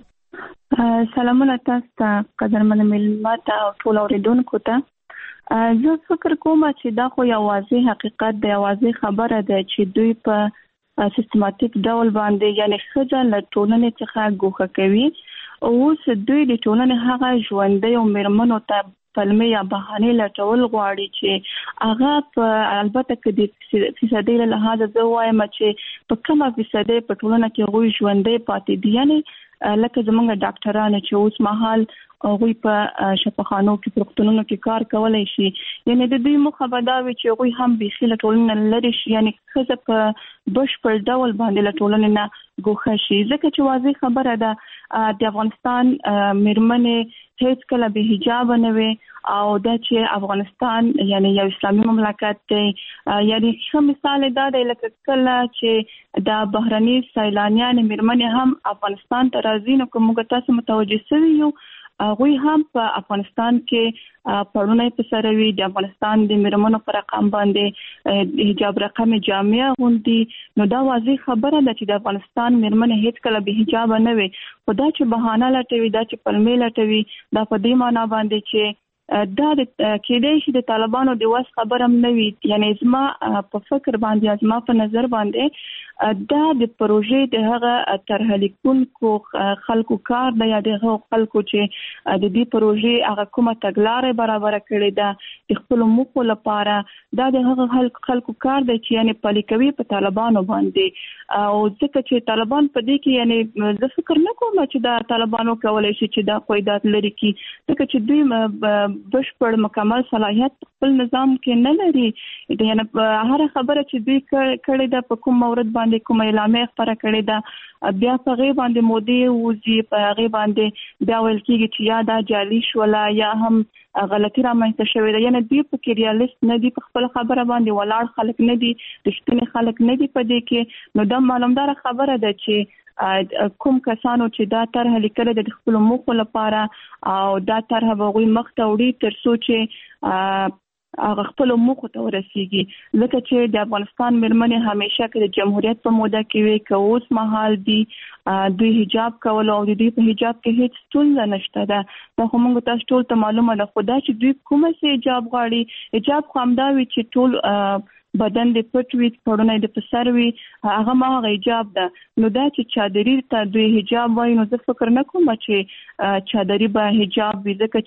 سي
سلامونه تاسو ته قدرمن ملت او ټول اوریدونکو ته زه فکر کوم چې دا خو یو واضح حقیقت دی واضح خبره ده چې دوی په سیستماتیک ډول باندې یعنی خځه له ټولنې څخه ګوښه کوي او اوس دوی د ټولنې هغه ژوندۍ او میرمنو ته پلمې یا بهانه لټول غواړي چې هغه په البته کې د فیصدي له لحاظ زه وایم چې په کومه فیصدي په ټولنه کې غوي ژوندې پاتې دي یعنی لکه زمونږ ډاکټرانو چې اوس مهال غوي په شفاخانو کې پروکتونونو کې کار کولای شي یعنی د دوی مخه بداوي چې غوي هم به خله ټولنه لري شي یعنی خزه په بشپړ ډول باندې له ټولنې نه ګوښه شي ځکه چې واضح خبره ده د افغانستان میرمنې هیڅ کله به حجاب نه وي او د چې افغانستان یعنی یو اسلامي مملکت دی یعنی ښه مثال دا دی لکه کله چې د بهرني سیلانیان میرمنې هم افغانستان ته راځي نو کوم تاسو متوجه شوي یو غوی هم په افغانستان کې پړونه په سروي د افغانستان د میرمنو پر رقم باندې حجاب رقم جامع غوندي نو دا واضح خبره ده چې د افغانستان میرمنې هیڅ کله به حجاب نه وي خدا چې بهانه لټوي دا چې پلمې لټوي دا په دې معنی باندې چې دا د کېدای شي د طالبانو د واس خبرم نه وي. یعنی زما په فکر باندې زما په نظر باندې دا د پروژې د هغه طرح لیکونکو خلکو کار دی یا د هغو خلکو چې د دې پروژې هغه کومه تګلارې برابر کړې ده د خپل موخو لپاره. دا د هغه خلکو کار دی چې یعنی پلي کوي په طالبانو باندې او ځکه چې طالبان په دې کې یعنی زه فکر نه کوم چې دا طالبانو کولای شي چې دا قواعد لري کی ځکه چې دوی بشپړ مکمل صلاحیت خپل نظام کې نه لري. یعنی هر خبره چې دوی کړې ده په کوم مورد باندې کوم اعلامیه خبره کړې ده بیا په غي باندې مودي وزي په غي باندې بیا ویل کېږي چې یا دا جعلي شولا یا هم غلطي رامنځته شوې ده. یعنی دوی په کې ریالیست نه دي په خپل خبره باندې ولاړ خلک نه دي رښتینی خلک نه دي په دې کې. نو دا معلومدار خبره ده چې کوم کسانو چې دا طرح لیکل د خپل موخو لپاره او دا طرح وغوي مخ ته وړي تر څو چې هغه خپل موخو ته ورسیږي. ځکه چې د افغانستان مېرمنې همیشه کې د جمهوریت په موده کې وي که اوس مهال دي دوی حجاب کول او د دوی په حجاب کې هیڅ ستونزه نشته ده. دا خو موږ تاسو ټول ته معلومه ده. خو دا چې دوی کومه سي حجاب غواړي حجاب خو همدا وي چې ټول بدن د پټ وي پړونه د پسر وي هغه ما هغه حجاب ده. نو دا چې چادري ته دوی حجاب وایي نو زه فکر نه کوم چې چادري به حجاب وي ځکه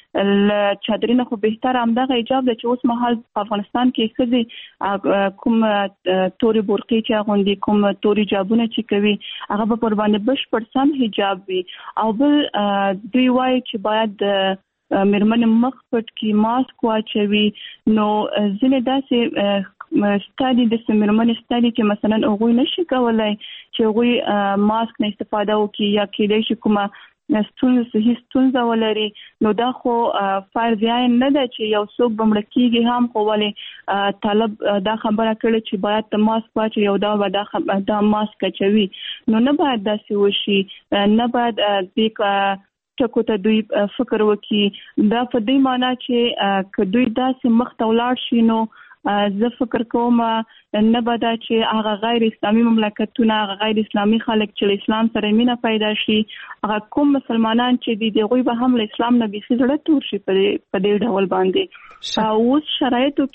چې چادري نه خو بهتر همدغه حجاب ده چې اوس مهال په افغانستان کې ښځې کوم توري برقي چې اغوندي کوم توري حجابونه چې کوي هغه به پر باندې بشپړ سم حجاب وي. او بل دوی وایي چې باید مېرمنې مخ پټ کې ماسک واچوي. نو ځینې داسې ستادي د سمرمنې ستادي چې مثلا هغه نشي کولای چې هغه ماسک نه استفاده وکړي یا کېدای شي کومه ستونزه صحیح ستونزه ولري. نو دا خو فرض عین نه ده چې یو څوک بمړ کېږي هم خو ولې طالب دا خبره کړې چې باید د ماسک واچي یو دا ودا دا ماسک چوي. نو نه باید داسې وشي نه باید د ټکو ته دوی فکر وکړي. دا په دې معنی چې که دوی داسې مخ ته ولاړ شي نو زه فکر کوم نه بدا چې هغه غیر اسلامي مملکتونه هغه غیر اسلامي خلک چې اسلام سره مینه پیدا شي هغه کوم مسلمانان چې دي دغه به هم له اسلام نه بيخي زړه تور شي په دې ډول باندې. او شرایطو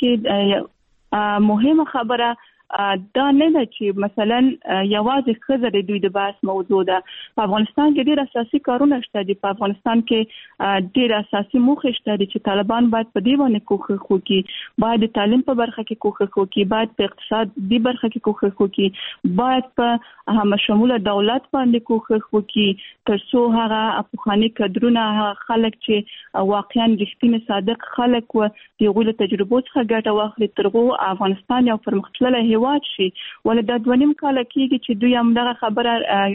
کې مهمه خبره دا نه ده چې مثلا یوازې خزر دوی د بحث موضوع ده. په افغانستان کې ډېر اساسي کارونه شته دي. په افغانستان کې ډېر اساسي موخې شته دي چې طالبان باید په دې باندې کوښښ وکړي. باید د تعلیم په برخه کې کوښښ وکړي باید په اقتصادي برخه کې کوښښ وکړي باید په هم شموله دولت باندې کوښښ وکړي تر څو هغه افغاني کډرونه خلک چې واقعا رښتینی صادق خلک و دغه تجربو څخه ګټه واخلي ترغه افغانستان یو پرمختللی واچ شي. ولې د دویم کال کېږي چې دوی هم دغه خبره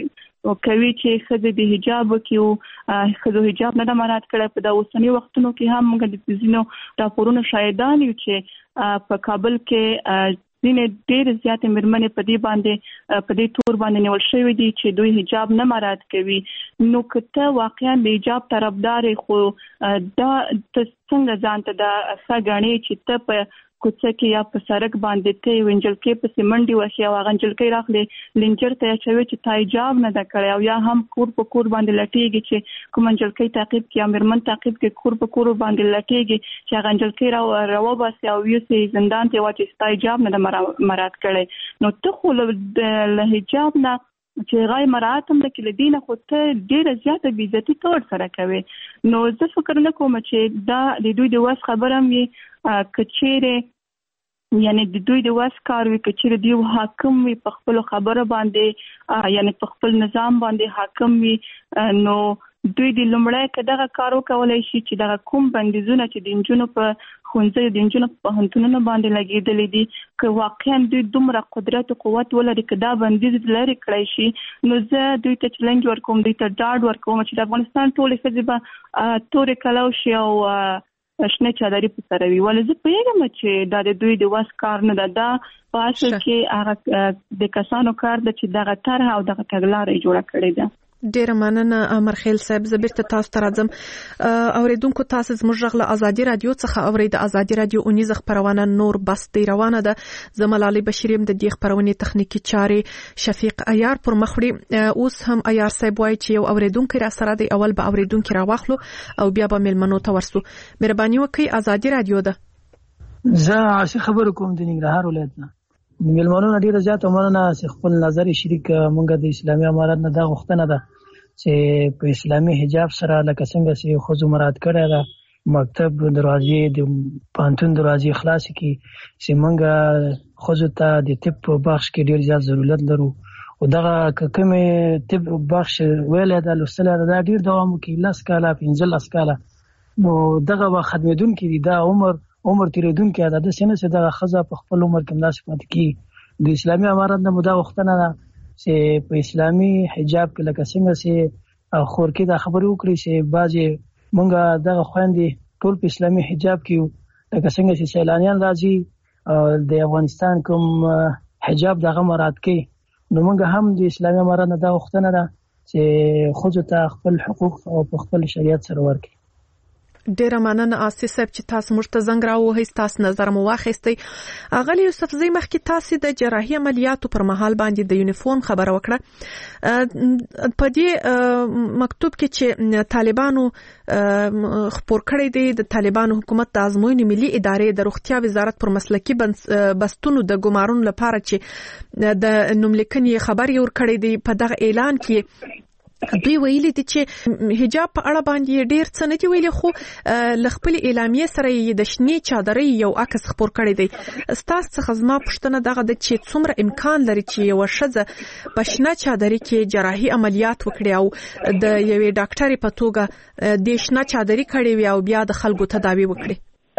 کوي چې خزه د حجاب کې خزه حجاب نه مراعات کړي. په دا اوسنی وختونو کې هم موږ د زینو راپورونو شاهدان یو چې په کابل کې ځینې ډېر زیات مېرمنې په دې باندې په دې تور باندې نیول شوې دي چې دوی حجاب نه مراعات کوي. نو کته واقعا د حجاب طرفدار خو دا څنګه ځانته دا څنګه چې ته په کوڅه کې یا په سړک باندې ته وینجل کې په سیمنډي وشي او غنجل کې راخلي لینچر ته چوي چې تا حجاب نه دا کړی او یا هم کور په کور باندې لټيږي چې کوم انجل کې تعقیب کې امرمن تعقیب کې کور په کور باندې لټيږي چې غنجل کې را راو باسي او یو سي زندان ته واچي تا حجاب نه مراعات کړي. نو ته خو له حجاب نه چې غای مراعات هم د کله دینه خو ته ډیره زیاته بې عزتي تور سره کوي. نو زه فکر نه کوم چې دا د دوی د واس خبره مې کچېره یعنی د دوی د واس کار وی کچېره دی حاکم وي په خپل خبره باندې یعنی په خپل نظام باندې حاکم وي. نو دوی د لومړی کداغه کارو کولای شي چې دغه کوم بندیزونه چې د انجونو په خونځي د انجونو په هنتونو باندې لګیدل دي که واقعا دوی دومره قدرت او قوت ولري کدا بندیز لري کړی شي نو زه دوی ته چیلنج ورکوم دوی ته ډاډ ورکوم چې د افغانستان ټولې ښځې به تورې کلاو شي او شنه چادري په سره وي. ولې زه پوهیږم چې دا د دوی د واس کار نه ده. دا په اصل کې هغه د کسانو کار ده چې دغه طرح او دغه تګلارې جوړه کړې ده.
ډیره مننه مرخیل صاحب. زه بیرته تاسو ته راځم. اوریدونکو تاسو زموږ غږ له ازادي رادیو څخه اورئ. د ازادي رادیو اونیزه خبرونه نور بس دی روانه ده. زملالي بشریم د دې خبرونه تخنیکی چاري شفیق عیار پر مخوړي. اوس هم عیار صاحب وایي چې یو اوریدونکو را سره دی. اول به اوریدونکو را واخلو او بیا به ملمنو ته ورسو. مهرباني وکړئ. ازادي رادیو ده.
زه عاشق خبر کوم د ننګرهار ولایت نه. ملمنو ډیره زیاته مننه چې خپل نظر شریک مونږ د اسلامي امارات نه دا غوښتنه ده چې په اسلامي حجاب سره لکه څنګه چې خو مراد کړی ده مکتب دروازې د پانتون دروازې خلاص کی چې مونږ خو ته د طب په بخش کې ډیر زیات ضرورت لرو او دغه کومه طب بخش ویل ده لوستل ده ډیر دوام کوي لاس کاله پنځه کاله نو دغه و خدمتون کې دا عمر عمر تیریدون کې ده د سینې څخه د خزه په خپل عمر کې مناسب پات کی د اسلامي امارات نه مدا وختنه ده چې په اسلامي حجاب کې لکه څنګه چې خور کې دا خبرو وکړي چې بعضي مونږه دغه خويندې ټول په اسلامي حجاب کې لکه څنګه چې سیلانیان راځي د افغانستان کوم حجاب دغه مراد کې نو مونږ هم د اسلامي امارات نه دا وختنه ده چې خو ته خپل حقوق او خپل شریعت سره ورکړي.
ډیره مننه آصف صاحب چې تاسو موږ ته زنګ راوهئ. تاسو نظر مو واخیستی. اغلی یوسف زئی مخکې تاسو د جراحي عملیاتو پر مهال باندې د یونیفورم خبره وکړه. په دې مکتوب کې چې طالبانو خپور کړی دی د طالبانو حکومت د ازموینې ملي ادارې د روغتیا وزارت پر مسلکي بستونو د ګمارون لپاره چې د نوملیکنې خبر یې ور کړی دی. په دغه اعلان کې دوی ویلي دي چې حجاب په اړه باندې ډیر څه نه دی ویلي خو لخپل اعلامیه سره د شنی چادرې یو عکس خپور کړی دی. ستاسو څخه زما پوښتنه دغه د چې څومره امکان لري چې یو شزه په شنه چادرې کې جراحي عملیات وکړي او د یوې ډاکټرې په توګه د شنه چادرې کړي وي او بیا د خلکو تداوی وکړي.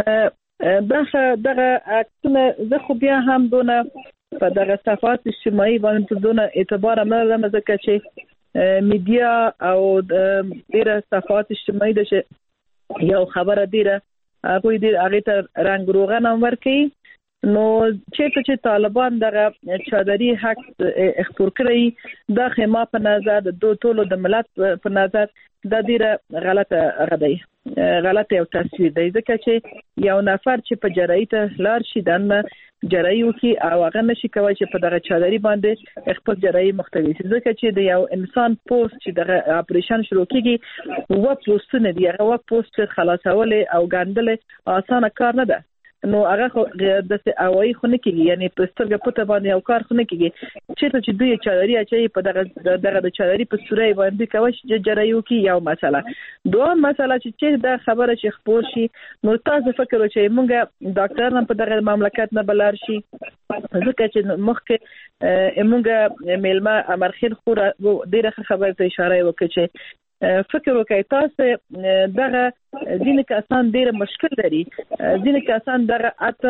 دغه دغه اکتونه زه خو بیا هم دونه په دغه صفات اجتماعي باندې دونه اعتبار نه لرم ځکه چې میډیا او ډیره صفات اجتماعي د یو خبره دیره هغه دې هغه ته رنگ روغن امر کوي. نو چې چې طالبان دغه چادري حق اختیار کړی د خما په نظر د دوه ټولو د ملت په نظر د ډیره غلطه غدي غلطه او تصویر دی ځکه چې یو نفر چې په جراحي ته لار شي دنه جراحي وکي او هغه نشي کوي چې په دغه چادري باندې خپل جراحي مختوي ځکه چې د یو انسان پوسټ چې دغه اپریشن شروع کیږي و پوسټ نه دی هغه و پوسټ خلاصول او ګاندل اسانه کار نه ده. نو هغه د اوای خونه کېږي یعنی په سترګه پته باندې یو کار خونه کېږي چې چې دوی چادري اچي په دغه دغه د چادري په سورې باندې کوي چې جراحي وکي یو مسله. دوه مسله چې دا خبره چې خبر شي نو تاسو فکر وکړئ مونږه ډاکټر هم په دغه مملکت نه بلار شي ځکه چې مخکې مونږه میلمه امرخیل خو ډیره خبره ته اشاره وکړي چې فکر وکړئ تاسو دغه ځینې کسان ډېر مشکل لري ځینې کسان دغه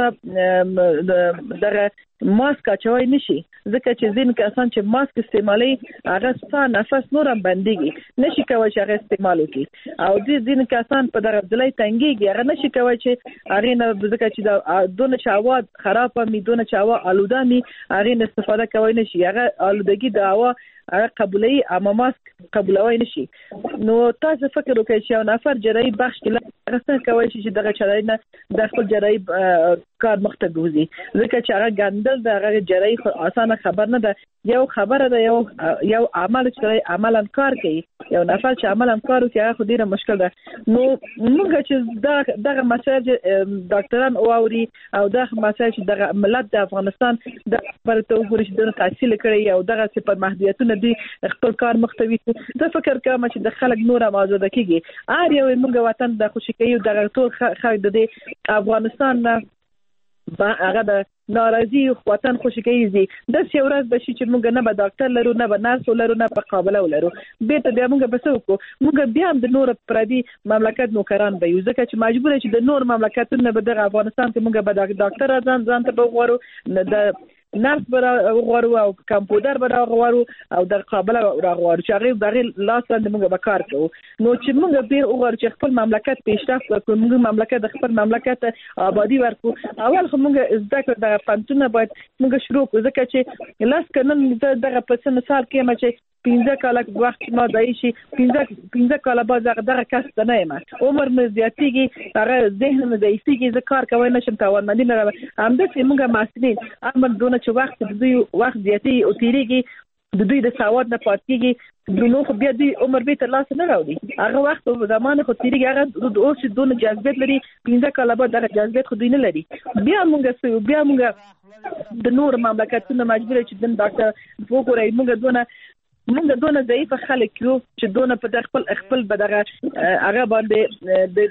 اته دغه ماسک اچوي نشي ځکه چې ځینې کسان چې ماسک استعمالي هغه ستاسو نفس نور هم بنديږي نشي کوي چې هغه استعمال وکړي او ځینې کسان په دغه ځلای تنګيږي هغه نشي کوي چې هغه نه ځکه چې دا دونه چاوا خراب می دونه چاوا آلوده می هغه استفاده کوي نشي هغه آلودګي د هوا هغه قبولي اما ماسک قبولوي نشي. نو تاسو فکر وکړئ چې یو نفر جراحي بخش کې لغسن کوي چې دغه چاري نه د خپل جراحي کار مخته ګوزي ځکه چې هغه ګندل دغه جراحي اسانه خبر نه ده یو خبره ده یو یو عمل چې عملاً کار کوي یو نفر چې عملاً کار کوي هغه ډیره مشکل ده. نو موږ چې دغه مسایل ډاکټران اووري او دغه مسایل چې دغه ملت د افغانستان د پرته وګوري چې د تحصیل کړي او دغه څه په محدودیتونه دي خپل کار مختوي زه فکر کوم چې د خلک نور آزاد کیږي ار یو موږ وطن د خوشی کوي د ټول خلک د افغانستان نه با هغه د ناراضي وطن خوشی کوي د سیورز بشي چې موږ نه به ډاکټر لرو نه به نرس لرو نه په قابل ولرو به ته بیا موږ به څوک موږ بیا د نور پردي مملکت نوکران به یو ځکه چې مجبور چې د نور مملکتونو به د افغانستان کې موږ به ډاکټر ځان ځان ته وغواړو د نرس برا غوارو او کمپیوټر برا غوارو او د قابل راغوارو چې هغه دغه لاس باندې موږ به کار کوو نو چې موږ به وګورو چې خپل مملکت پیشرفت وکړو موږ مملکت د خپل مملکت آبادی ورکو اول خو موږ زده کړو د پنځونه باید موږ شروع کړو ځکه چې لاس کنن دغه په څه مثال کې ما چې پنځه کاله وخت ما ځای شي پنځه پنځه کاله بعد دغه کس نه یم عمر مې زیاتېږي هغه ذهن مې ضعیفېږي زه کار کولی نشم توانمندي نه لرم همداسې موږ محصلین هر دونه چې وخت د دوی وخت زیاتېږي او تېرېږي د دوی د سواد نه پاتې کېږي نو خو بیا دوی عمر بیا ترلاسه نه راوړي هغه وخت او زمانه خو تېرېږي هغه اوس چې دونه جذبیت لري پنځه کاله بعد دغه جذبیت خو دوی نه لري بیا موږ څه بیا موږ د نور مملکتونو مجبور چې د ډاکټر وګورئ موږ دونه موږ دونه ضعیفه خلک یو چې دونه په خپل خپل بدغه هغه باندې د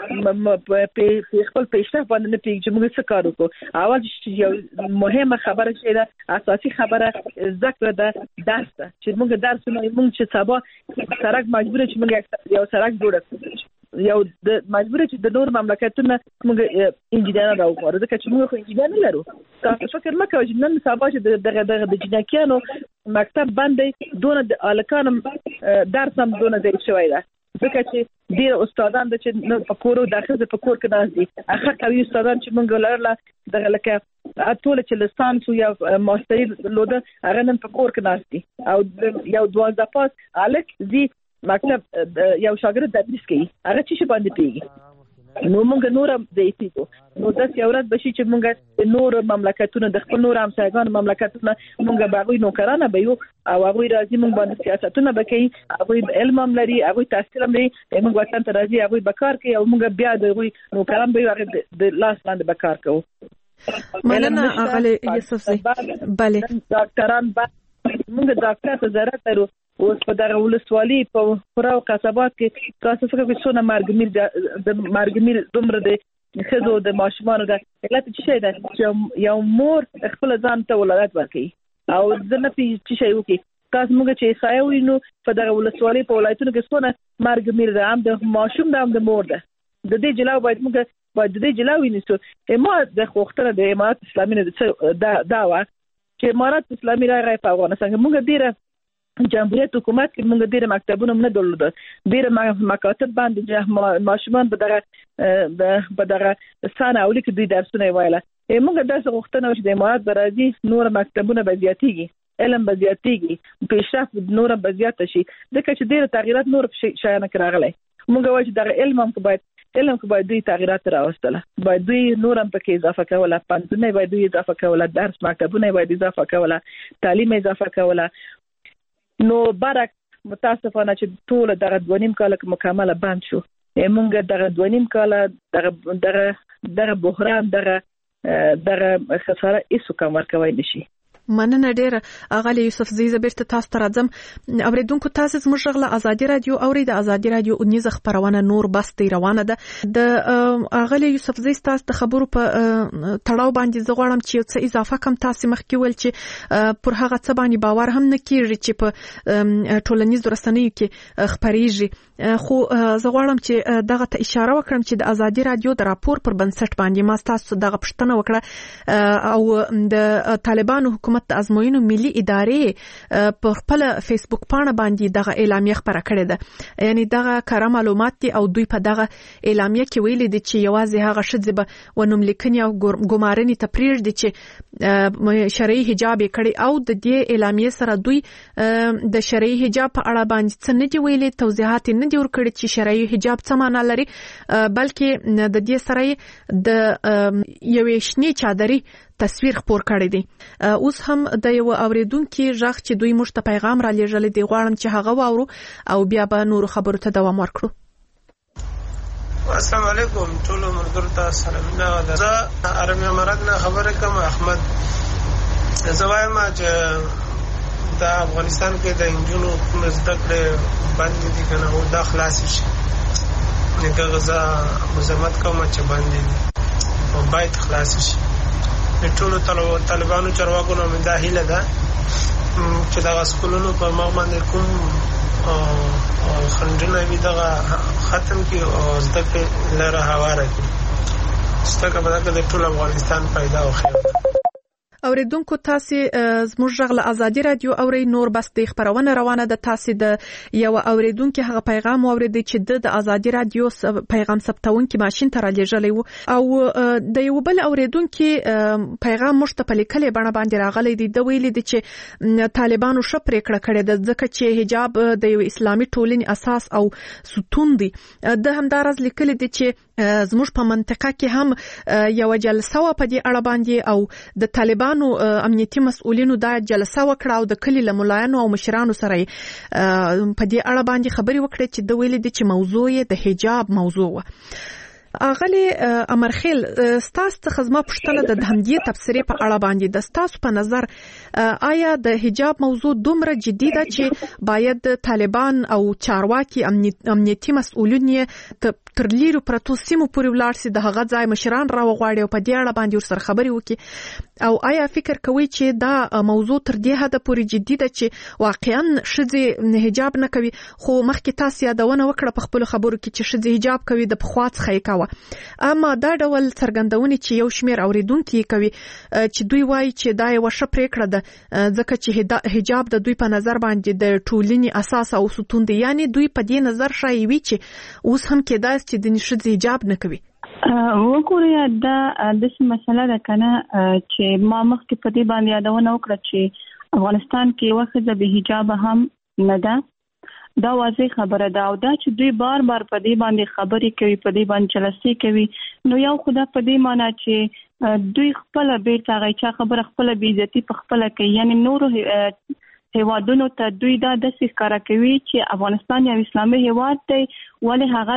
د په خپل پیشرفت باندې نه پیږي چې موږ څه کار وکړو اول چې یو مهمه خبره چې ده اساسي خبره ذکر ده درس ده چې موږ درس نه موږ چې سبا سرک مجبور چې موږ یو سرک جوړ کړو یو د مجبور چې د نور مملکتونو موږ انجینر راوړو ځکه چې موږ خو انجینر نه لرو تاسو فکر مکه چې نن سبا چې دغه دغه د جنکیانو مکتب باندې دونه د الکانم درس هم دونه ځای شوی ده ځکه چې ډیر استادان د چې په کورو داخله په کور کې ناز دي هغه کوي استادان چې موږ لرله دغه لکه ټول چې لسانس یا ماستری لوده هغه نن په کور کې ناز دي او یو دوازده پاس الک دي مکتب یو شاګرد تدریس کوي هغه چې باندې پیږي نو موږ نور د ایتیکو نو داس یو ورځ بشي چې موږ نور مملکتونو د خپل نور همسایګان مملکتونو موږ باغوي نوکرانه به یو او هغه راځي موږ باندې سیاستونه بکې هغه علم هم لري هغه تحصیل هم لري موږ وطن ته راځي هغه بکار کوي او موږ بیا د نوکران به هغه د لاس لاندې بکار کوو
مننه اغلی یوسف زی بله
ډاکټران به موږ ډاکټر ته ضرورت لرو اوس په دغه ولسوالي په پوره قصبات کې تاسو فکر کوئ څونه مرګمیر د مرګمیر دومره د خزو د ماشومانو د علت څه شي ده چې یو مور خپل ځان ته ولادت ورکړي او ځنه په څه شي وکړي تاسو موږ چې سایه وینو په دغه ولسوالي په ولایتونو کې څونه مرګمیر ده هم د ماشوم ده هم د مور ده د دې جلاو باید موږ باید د دې جلاو ونیسو ما د خوختره د امارات اسلامي نه دا دا وا چې امارات اسلامي راغی په افغانستان کې موږ ډیره جمهوریت حکومت کې موږ ډیره مکتبونه نه درلودل ډیره مکاتب باندې ماشومان به دغه په دغه سانه اولی کې دوی درسونه وایله موږ داسې غوښتنه وشي د امارات به راځي نور مکتبونه به زیاتېږي علم به زیاتېږي پیشرفت نور به زیاته شي ځکه چې ډیره تغییرات نور شیانه کې راغلی موږ وایو چې دغه علم هم باید علم کې باید دوی تغییرات راوستله باید دوی نور هم پکې اضافه کوله پنځونه باید دوی اضافه کوله درس مکتبونه باید اضافه کوله تعلیم اضافه کوله نو برک متاسفانه چې ټول دغه دوه نیم کال مکمل بند شو موږ دغه دوه نیم کال دغه دغه دغه بحران دغه دغه خساره هیڅ کوم ورکوي نشي
مننه ډیره اغلی یوسف زی زبرت تاسو ته راځم اوریدونکو تاسو زموږ غلا ازادي رادیو اوري د ازادي رادیو اونیز خبرونه نور بس روانه ده د اغلی یوسف زی تاسو ته خبرو په تړاو باندې زغړم چې څه اضافه کم تاسو مخکې ول چې پر هغه څه باندې باور هم نه کیږي چې په ټولنیز رسنیو کې خبريږي خو زغړم چې دغه ته اشاره وکړم چې د ازادي رادیو د راپور پر بنسټ باندې ما تاسو دغه پښتنه وکړه او د طالبانو حکومت د ازموینو ملي ادارې په خپل فیسبوک پاڼه باندې دغه اعلامیه خبره کړې ده یعنی دغه کار معلومات دي او دوی په دغه اعلامیه کې ویلي دي چې یوازې هغه شذ به ونوم لیکنې او ګمارنې ته پریږدي چې شرعي حجاب یې کړي او د دې اعلامیه سره دوی د شرعي حجاب په اړه باندې څه نه دی ویلي توضیحات نه دي ورکړي چې شرعي حجاب څه معنی لري بلکې د دې سره د یوې شنې چادرې تصویر خپور کړی دی اوس هم د یو اوریدونکو ژغ چې دوی موږ ته پیغام را لېږل دی غواړم چې هغه واورو او بیا به نور خبرو ته دوام ورکړو
السلام علیکم ټول مرګر ته سلامونه ده ارمیا مرادنا خبره کوم احمد زوایم چې د افغانستان کې د انجونو مزد کړه باندې دي کنه او د خلاص شي نګه غزا مزمت کوم چې باندې او باید خلاص شي ټول طالبانو چرواکو نو دا هیله ده چې دا سکولونو په مخ باندې کوم خنډونه وي دا ختم کی او زده کړې لره هواره کی ستګه به دا د ټول افغانستان پیدا او خیر
اوریدونکو تاسو زموږ غږ له ازادي رادیو اوري نور بس د خبرونه روانه ده. تاسو د یو اوریدونکو هغه پیغام اوریدي چې د ازادي رادیو پیغام ثبتونکو ماشين ته رالیږلی وو او د یو بل اوریدونکو پیغام مشته په لیکلې بڼه باندې راغلی دی. د ویلي دي چې طالبانو شپ پریکړه کړې ده ځکه چې حجاب د یو اسلامي ټولنې اساس او ستون دی. د همدارز لیکلي دي چې زموږ په منطقه کې هم یو جلسه و په دې اړه باندې او د طالبانو امنیتي مسؤلینو دا جلسه وکړه او د کلی له ملایانو او مشرانو سره په دې اړه باندې خبري وکړه چې د ویلي دي چې موضوع یې د حجاب موضوع و. اغلی امرخیل ستاسو څخه زما پوښتنه د همدې تفسیرې په اړه باندې د ستاسو په نظر آیا د حجاب موضوع دومره جدي ده چې باید طالبان او چارواکي امنیتي مسؤلین تر لیرو پرتو سیمو پورې ولاړ سي د هغه ځای مشران راوغواړي او په دې اړه باندې ورسره خبري وکړي او آیا فکر کوي چې دا موضوع تر دې حده پورې جدي ده چې واقعا شذ حجاب نه کوي؟ خو مخکې تاسو یادونه وکړه په خپل خبرو کې چې شذ حجاب کوي د پخوا څخه یې کوي، اما دا ډول څرګندونې چې یو شمیر اوریدونکو کوي چې دوی وایي چې دا یو ښه پریکړه ده ځکه چې حجاب د دوی په نظر باندې د ټولنې اساس او ستون دی، یعنی دوی په دې نظر شایي وي چې اوس هم کېدای چې د نشد حجاب نه کوي.
وګورئ دا د څه مسله ده کنه چې ما مخکې په دې باندې یادونه وکړه چې افغانستان کې وخت به حجاب هم نه ده، دا واضح خبره ده او دا چې دوی بار بار په دې باندې خبرې کوي، په دې باندې جلسې کوي، نو یو خدا په دې معنی چې دوی خپل بیرته غیچا خبره خپل بی عزتی په خپل کوي، یعنی نور هیوادونو ته دوی دا د ښکارا کوي چې افغانستان یو اسلامي هیواد دی ولې هغه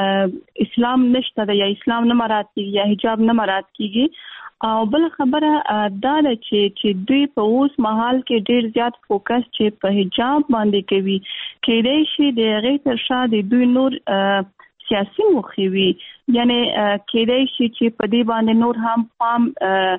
ته اسلام نشته ده یا اسلام نه مراد کیږي یا حجاب نه مراد کیږي. او بل خبره دا ده چې چې دوی په اوس مهال کې ډیر زیات فوکس چې په حجاب باندې کوي، کېدای شي د هغې تر شا د دوی نور سیاسي موخې وي، یعنی کېدای شي چې په دې باندې نور هم پام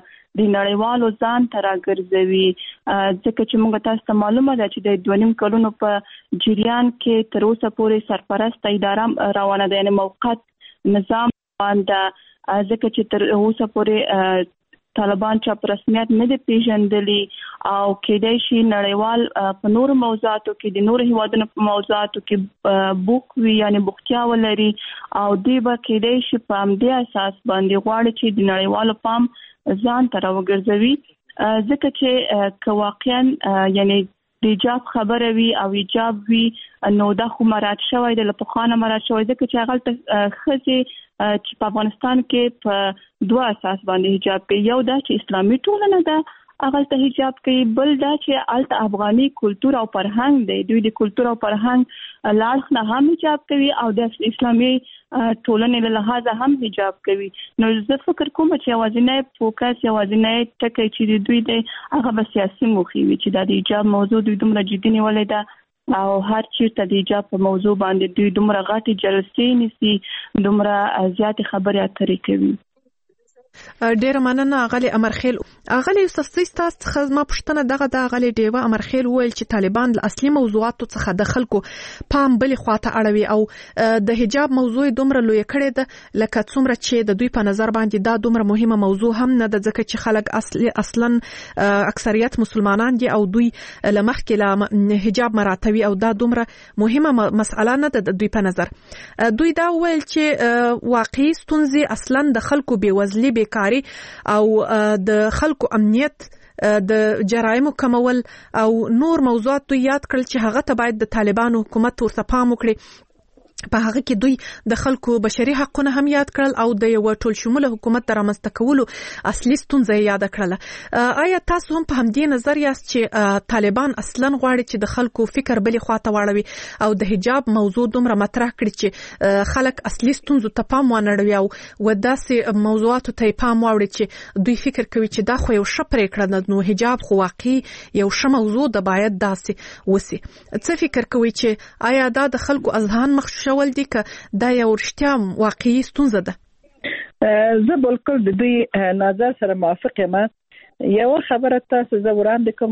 د نړیوالو ځان ته راګرځوي، ځکه چې موږ تاسو ته معلومه ده چې د دوه نیم کلونو په جریان کې تر اوسه پورې سرپرسته اداره روانه ده، یعنی موقت نظام باندې، ځکه چې تر اوسه پورې طالبان چا په رسمیت نه دي پیژندلي او کېدای شي نړیوال په نور موضوعاتو کې د نور هیوادونو په موضوعاتو کې بوک وي یعنی بوختیا ولري او دوی به کېدای شي په همدې اساس باندې غواړي چې د نړیوالو پام ځان ته راوګرځوي، ځکه چې که واقعا یعنی د حجاب خبره وي او حجاب وي نو دا خو مراد شوی د لپخانه مراد شوی، ځکه چې هغه ته خځې چې په افغانستان کې په دوه اساس باندې حجاب کوي، یو دا چې اسلامي ټولنه ده هغه ته حجاب کوي، بل دا چې الته افغاني کلچر او فرهنګ دی، دوی د کلچر او فرهنګ لاړ نه هم حجاب کوي او د اسلامي ټولنې له لحاظه هم حجاب کوي. نو زه فکر کوم چې یوازینی فوکس یوازینی ټکی چې دوی دی هغه به سیاسي موخې وي چې د حجاب موضوع دوی دومره جدي نیولې ده او هر چیرته د حجاب په موضوع باندې دوی دومره غټي جلسې نیسي، دومره زیاتې خبرې اترې کوي.
ډیر مننه اغلی امرخیل. اغلی سستي تاسو څخه ما پوښتنه دغه د اغلی ډیوه امرخیل ویل چې طالبان له اصلي موضوعاتو څخه د خلکو پام بلې خواته اړوي او د حجاب موضوع دومره لوی کړي ده لکه څومره چې د دوی په نظر باندې دا دومره مهمه موضوع هم نه ده، ځکه چې خلک اصلي اصلا اکثریت مسلمانان دي او دوی لمخکې له حجاب مراتبي او دا دومره مهمه مسأله نه ده د دوی په نظر. دوی دا ویل چې واقعي ستونزې اصلا د خلکو بیوزلي بیکاری او د خلکو امنیت د جرایمو کمول او نور موضوعات یاد کړل چې هغه ته باید د طالبانو حکومت ورته پام وکړي. په هغه کې دوی د خلکو بشري حقونه هم یاد کړل او د یو ټول شموله حکومت د رامنځته کولو اصلي ستونزه یاد کړل. آیا تاسو هم په همدې نظر یاست چې طالبان اصلا غواړي چې د خلکو فکر بلې خواته واړوي او د حجاب موضوع دومره مطرح کړي چې خلک اصلي ستونزو ته پام ونه او وداسې موضوعاتو ته پام واوړي چې دوی فکر کوي چې دا خو یو ښه پریکړه ده، نو حجاب خو واقعي یو ښه موضوع ده، باید داسې وسی. څه فکر کوي چې آیا دا د خلکو اذهان مخ ول دي که دا یو رښتیا واقعي ستونزه ده؟
زه بالکل د دوی نظر سره موافق یم. یو خبره تاسو زه وړاندې کوم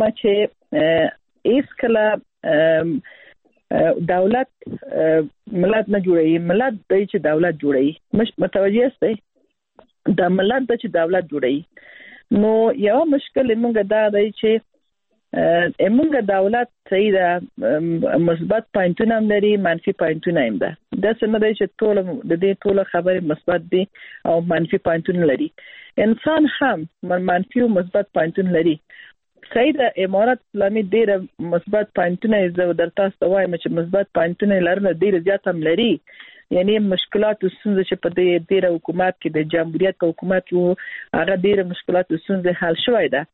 چې هیڅ کله دولت ملت نه جوړوي، ملت دی چې دولت جوړوي. مش متوجه یاستئ؟ دا ملت دی چې دولت جوړوي. نو یو مشکل موږ دا دی چې موږ دولت صحیح ده مثبت پوینټونه هم لري منفي پوینټونه هم ده دا څه نه دی چې ټول د دې ټول خبرې مثبت دي او منفي پوینټونه لري انسان هم منفي او مثبت پوینټونه لري صحیح ده امارات اسلامي ډېر مثبت پوینټونه زه درته وایم چې مثبت پوینټونه لرنه ډېر زیات هم لري یعنی مشکلات او ستونزې چې په دې ډېر حکومت کې د جمهوریت په حکومت کې هغه ډېر مشکلات او ستونزې حل شوی ده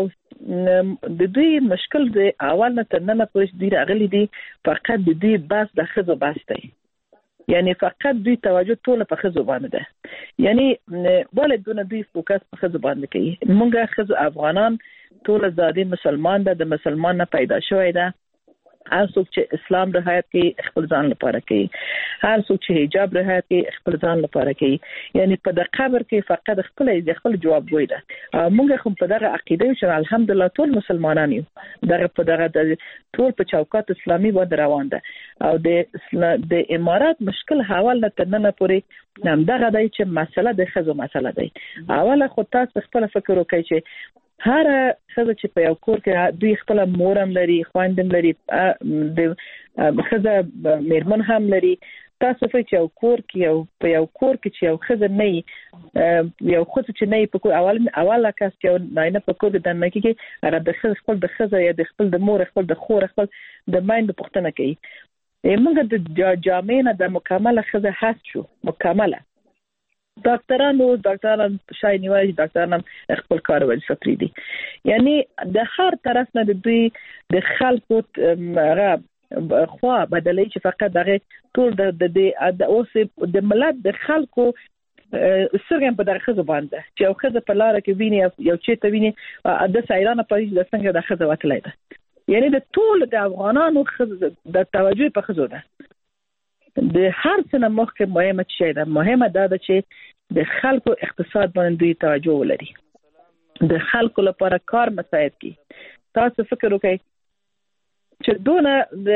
او د دوی مشکل د اول نه تر ننه پورې ډېر اغلی دي فقط د دوی بس د ښځو بس دی یعنی فقط دوی توجه ټول په ښځو باندې ده یعنی ولې دونه دوی فوکس په ښځو باندې کوي موږ ښځو افغانان ټول زادي مسلمان ده د مسلمان نه پیدا شوی ده هر څوک چې اسلام رعایت کوي خپل ځان لپاره کوي هر څوک چې حجاب رعایت کوي خپل ځان لپاره کوي یعنی په د قبر کې فقط خپل خپل جواب وای ده موږ هم په دغه عقیده چې الحمدلله ټول مسلمانان یو دغه په دغه ټول په چوکاټ اسلامي باندې روان ده او د د امارات مشکل حواله تر نن پورې هم دغه دی چې مسله د خزو مسله دی اوله خو تاسو خپل فکر وکړئ چې هر څه چې په یو کور کې دوی خپل مورم لري خواندم لري د خزه میرمن هم لري تاسو په یو کور کې یو په یو کور کې چې یو خزه نه یو خزه چې نه په کور اول اوله کس چې نه په کور د نه کې هغه د خزه خپل د خزه یا د خپل د مور خپل د خور خپل د مایند پښتنه کوي موږ د جامعه د مکمله خزه هست شو مکمله ډاکټرانو ډاکټران شای نیوي ډاکټران خپل کار وځي فکرې دي یعنی د هر طرف نه د دوی د خلکو هغه خو بدلې چې فقط دغه ټول د د اوس د ملت د خلکو سرګم په دغه خزه باندې چې یو خزه په لار کې ویني یو چې ته ویني د سایرانه په د څنګه د خزه وتلای ده یعنی د ټول د افغانانو خزه د توجه په خزه ده د هر څه نه مخکې مهمه شی ده مهمه ده چې د خلکو اقتصاد باندې دوی توجه ولري د خلکو لپاره کار مساعد کی تاسو فکر وکړئ چې دونه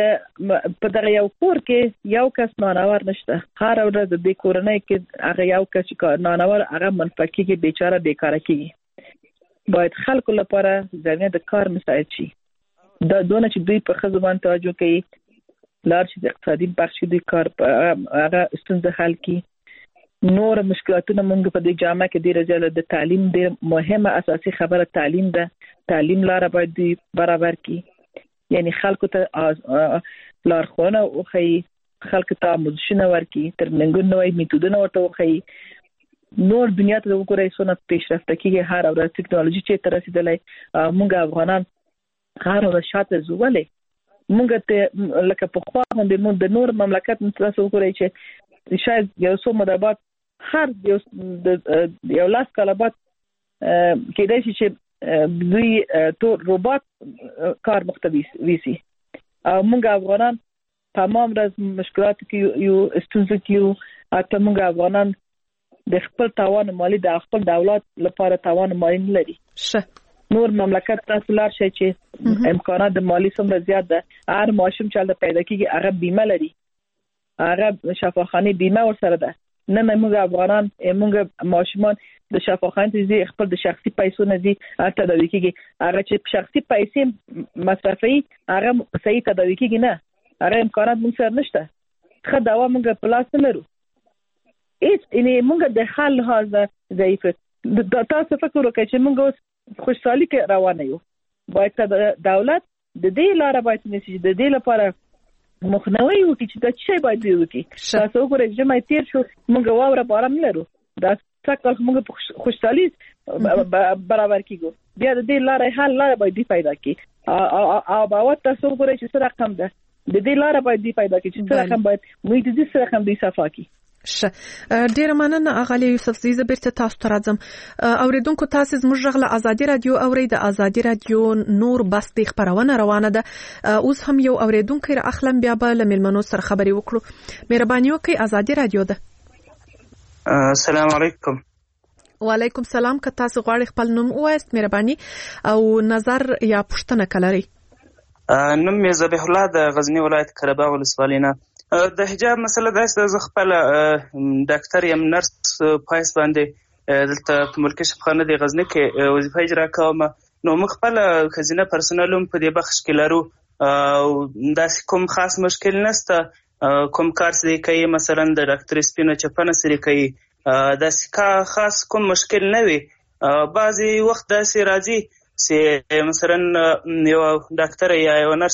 د په دغه یو کور کې یو کس نانور نشته هر ورځ د دې کورنۍ کې هغه یو کس چې نانور هغه منفقي کې بیچاره بیکاره کیږي باید خلکو لپاره ځنه د کار مساعد شي دا دونه چې دوی په خزه باندې توجه کوي لار چې د اقتصادي بخش دی کار هغه ستونزه حل کی نور مشکلاتونه موږ په دې جامعه کې ډیر زیاته د تعلیم ډیر مهمه اساسي خبره تعلیم ده تعلیم لار باید دی برابر کی یعنی خلکو ته لارښوونه وکړي خلکو ته آموزشونه ورکړي ترمنګونه وایي میتودونه ورته وکړي نور دنیا ته وګورئ څونه پیشرفته کیږي هر ورځ ټکنالوژي چې تر رسیدلای موږ افغانان هر ورځ شاته زولې موږ ته لکه په خوا باندې موږ د نور مملکت مترسو کوي چې شاید یو څو مدابات هر یو یو لاس کلابات کېدای شي چې دوی ټول روبوت کار مختبي ویسي او موږ افغانان تمام ورځ مشکلات کې یو استونزه کې اته موږ افغانان د خپل توان مالی د خپل دولت لپاره توان مالی نه لري نور مملکت تاسو لار شي چې امکانات د مالی څومره زیات ده هر ماشوم چې د پیدا کیږي هغه بیمه لري هغه شفاخانه بیمه ورسره ده نه موږ افغانان موږ ماشومان د شفاخانه دي خپل د شخصي پیسو نه دي تداوي کیږي هغه چې شخصي پیسې مصرفي هغه صحیح تداوي کیږي نه هغه امکانات موږ سره نشته خو دا موږ په لاس نه لرو هیڅ یعنی موږ د حل لحاظ ضعیف تاسو فکر وکړئ چې موږ خوشحالي کې روانه یو باید دولت د دې لاره باید نشي د دې لپاره مخنیوي وکړي چې دا څه باید وکړي تاسو وګورئ چې مې تیر شو موږ واوره بارم لرو دا څنګه موږ خوشحالي برابر کیږو بیا د دې لاره حل لاره باید پیدا کړي او باور تاسو وګورئ چې څه رقم ده د دې لاره باید پیدا کړي چې څه رقم باید موږ د دې څه رقم دی صفا کړي
شه ډیر مننه اغلی یوسف زیزه بیرته تاسو ته راځم اوریدونکو تاسو زموږ غږ له ازادي رادیو اوري د ازادي رادیو نور بستي خبرونه روانه ده اوس هم یو اوریدونکو را اخلم بیا به لمنو سره خبري وکړو مهرباني وکړئ ازادي رادیو ده
السلام علیکم
وعلیکم السلام که تاسو غواړئ خپل نوم ووایاست مهرباني او نظر یا پوښتنه کلري
نوم مې ذبیح الله د غزنی ولایت قره‌باغ ولسوالۍ نه د حجاب مسله دا چې زه خپل ډاکټر یم نرس پایس باندې دلته په ملکي شفاخانه د غزني کې وظیفه اجرا کوم. نو موږ خپل خزینه پرسونل هم په دې بخش کې لرو او داسې کوم خاص مشکل نشته. کوم کار سری کوي مثلا د ډاکټر سپینه چپنه سری کوي داسې خاص کوم مشکل نه وي. بعضی وخت داسې راځي چې مثلا یو ډاکټر یا یو نرس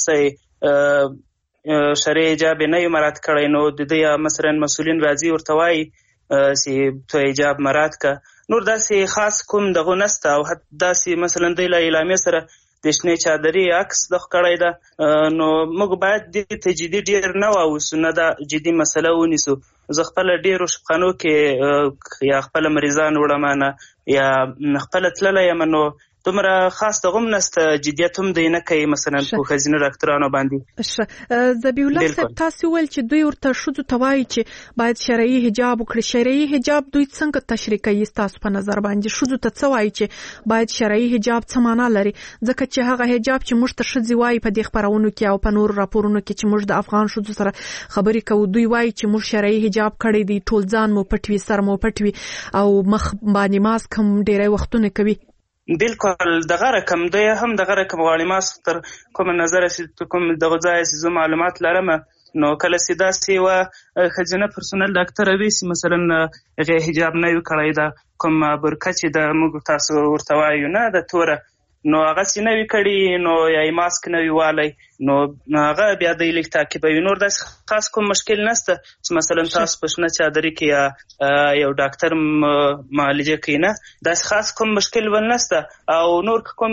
شرعي حجاب نه یې مراعات کړی نو د دې مثلا مسؤلین راځي ورته وایي چې تو حجاب مراعات که. نور داسې خاص کوم دغه نسته او داسې مثلا د اعلامیې سره د شنې چادري عکس د کړی ده نو موږ باید د تجدید ډیر نه واوسو نه دا جدي مسله ونیسو. زه خپل ډیرو شپخانو کې یا خپل مریضان وړم یا خپل تللی یم نو دومره خاص دغه هم نسته جدیت هم دی نه کوي مثلا په ښځینه ډاکټرانو باندې.
ذبیح الله صاحب تاسو ویل چې دوی ورته ښځو ته وایي چې باید شرعي حجاب وکړي. شرعي حجاب دوی څنګه تشریح کوي ستاسو په نظر باندې؟ ښځو ته څه وایي چې باید شرعي حجاب څه معنا لري؟ ځکه چې هغه حجاب چې موږ ته ښځې وایي په دې خپرونو کې او په نورو راپورونو کې چې موږ د افغان ښځو سره خبرې کوو دوی وایي چې موږ شرعي حجاب کړی دی ټول ځان مو پټ وي سر مو پټ وي او مخ باندې ماسک هم ډېری وختونه کوي.
بالکل دغه رقم دی هم دغه رقم غواړي. ما تر کوم نظر چې کوم دغه ځای چې زه معلومات لرم نو کله چې داسې یوه ښځینه پرسونل ډاکټره وي چې مثلا هغې حجاب نه وي کړی دا کوم برقه چې د موږ تاسو ورته وایو نه د توره نو هغه چې نه وي کړي نو یا یې ماسک نه وي والی نو هغه بیا د لیک تعقیبوي. نور داسې خاص کوم مشکل نشته چې مثلا تاسو په شنه چادري کې یا یو ډاکټر معالجه کوي نه داسې خاص کوم مشکل ول نشته. او نور کوم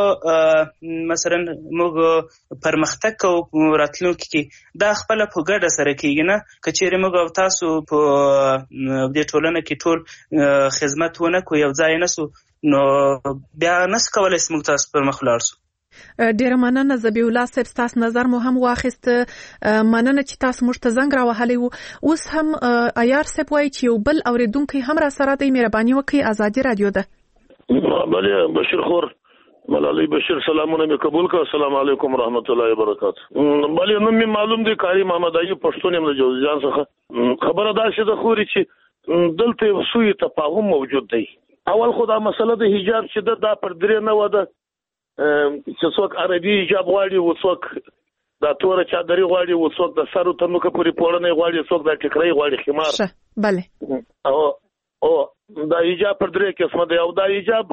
مثلا موږ پرمختګ کوو راتلونکي کې دا خپله په ګډه سره کېږي نه که چیرې موږ او تاسو په دې ټولنه کې ټول خدمت ونه کړو یو ځای نه سو نو بیا نس کولای سو موږ تاسو پر مخ ولاړ سو.
ډیره مننه ذبیح الله صاحب تاسو نظر مو هم واخیست. مننه چې تاسو موږ ته زنګ راوهلی وو. اوس هم عیار صاحب وایي چې یو بل اوریدونکی هم را سره دی. مهرباني وکړئ ازادي رادیو ده.
بله بشیر خور ملالۍ بشیر سلامونه مې قبول کړه. السلام علیکم ورحمت الله وبرکاته. بله نوم مې معلوم دی کاری محمد ایوب پښتون یم د جوزجان څخه. خبره داسې ده خوري چې دلته یو سوی تفاهم موجود دی. اول خو دا مسله د حجاب چې ده دا پر درې نه وه ده چې څوک عربي حجاب غواړي و څوک دا توره چادري غواړي و څوک د سرو تنوکه پورې پوړنی غواړي څوک دا ټیکرۍ غواړي خمار.
بله
او او دا حجاب پر درې قسمه دی او دا حجاب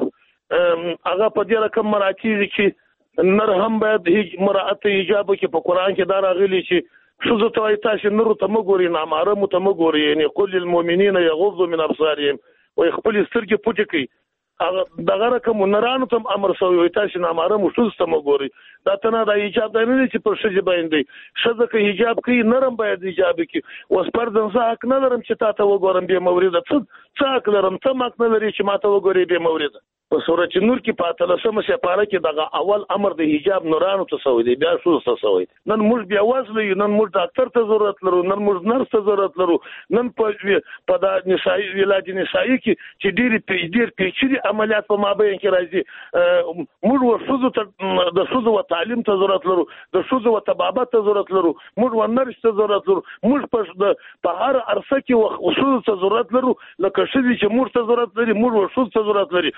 هغه په دې رقم مراعاتېږي چې نر هم باید مراعات حجاب کې په قرآن کې دا راغلي چې ښځو ته وایي تاسې نرو ته مه ګورئ نامحرمو ته مه ګورئ یعنې قل للمؤمنین یغضوا من ابصارهم وایي خپلې سترګې پټې کړئ. هغه دغه رقم نرانو ته امر شوی وي تاسې نامحرمو ښځو ته مه ګورئ. دا ته نه دا حجاب دا نه دی چې پر ښځې باندې دی. ښځه که حجاب کوي نرم باید حجاب وکړي. اوس پردن زه حق نه لرم چې تا ته وګورم بې مورده. څه څه حق لرم ته هم حق نه لرې چې ما ته وګورې بې مورده. په سورت نور کې په اتلسمه سپاره کې دغه اول امر د حجاب نورانو ته شوی دی بیا ښځو ته شوی دی. نن موږ بیا وزله یو نن موږ ډاکټر ته ضرورت لرو نن موږ نرس ته ضرورت لرو نن په په دا نسایي علاج نسایي کې چې ډېرې ډېر پیچلي عملیات په مابین کې راځي. موږ ورښځو ته د ښځو و تعلیم ته ضرورت لرو د ښځو و طبابت ته ضرورت لرو موږ و نرس ته ضرورت لرو موږ په هر عرصه کې ښځو ته ضرورت لرو لکه ښځې چې موږ ته ضرورت لري موږ و ښځو ته ضرورت لري.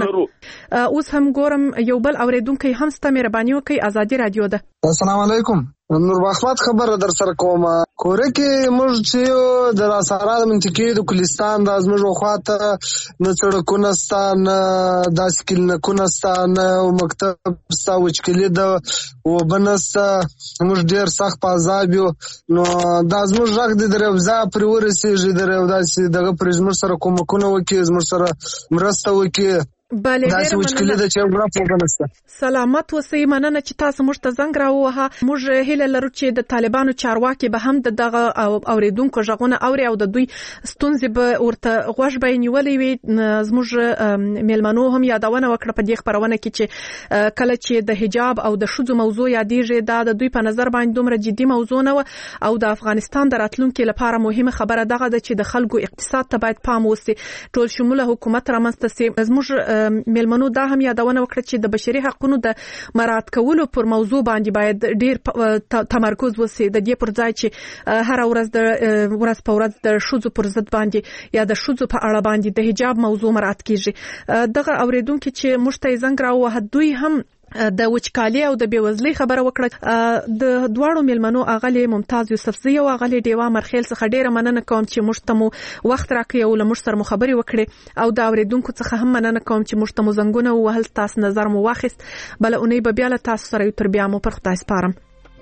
اوس هم ګورم یو بل اوریدونکی هم ستا مهرباني وکړئ ازادي رادیو ده.
السلام علیکم نور بخت خبر در سره کوم کوره کې موږ چې د راسره د منطقې د کلستان د ازمږ خواته نه سړکونه ستان د سکل نه کونستان او مکتب ستا وچکلی د وبنست موږ ډیر سخت پازاب یو نو د ازمږ راغ د دروازه پر ورسېږي دروازه دغه پرزمر سره کومکونه وکي زمر سره مرسته وکي.
بله ډیره مننه. سلامت اوسئ. مننه چې تاسو موږ ته زنګ راووهه. موږ هیله لرو چې د طالبانو چارواکي به هم د دغه اوریدونکو غږونه اوري او د دوی ستونزې به ورته غوږ به یې نیولی وي. زموږ میلمنو هم یادونه وکړه په دې خپرونه کې چې کله چې د حجاب او د ښځو موضوع یادېږي دا د دوی په نظر باندې دومره جدي موضوع نه وه او د افغانستان د راتلونکي لپاره مهمه خبره دغه ده چې د خلکو اقتصاد ته باید پام وسي ټول شموله حکومت رامنځته سي. زموږ میلمنو دا هم یادونه وکړه چې د بشري حقوقو د مراعات کولو پر موضوع باندې باید ډیر تمرکز وشي د دې پر ځای چې هر ورځ د ورځ په ورځ د شوزو پر ضد باندې یا د شوزو په اړه باندې د حجاب موضوع مراعات کیږي. دغه اوریدونکو چې مشته زنګ راوه دوی هم د وچکالي او د بیوزلۍ خبره وکړه. د دواړو میلمنو اغلی ممتاز یوسفزی او اغلی دیوا مرخیل څخه ډیره مننه کوم چې مشتمو وخت راکړی او له مشتر مخبري وکړي او د اوریدونکو څخه هم مننه کوم چې مشتمو زنګونه وهل تاسو نظر مو واخیست. بل اونۍ به بیا له تاسو سره تر بیا مو پر خدای سپارم.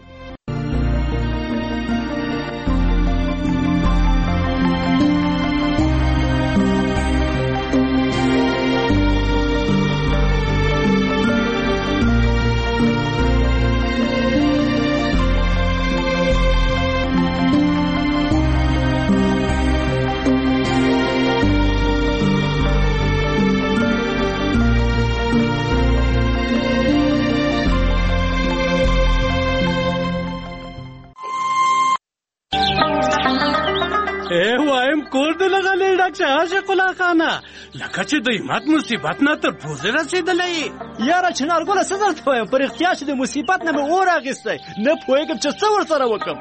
کور دې لغلې ډاکټر عاشق الله خانه لکه چې د همت مصیبت نه تر پوزې رسېدلې.
یاره چنارګله څه درته وایم په رښتیا چې د مصیبت نه مې اور اخیستی نه پوهېږم چې څه ورسره وکړم.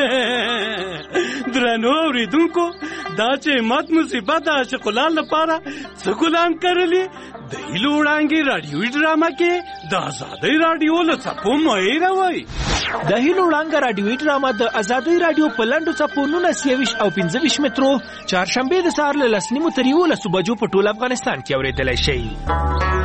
درنو اورېدونکو دا چې همت مصیبت د عاشق الله لپاره څه ګلان کرلي د هیلو وړانګې راډیوي ډرامه کې د ازادۍ راډیو له څپو مه وای.
د هیلو وړانګه راډیوي ډرامه د ازادۍ راډیو په لنډو څپو نولس یویشت او پنځه ویشت مترو چهارشنبې د سهار له لس نیمو تر یولسو بجو په ټول افغانستان کې اورېدلی شئ.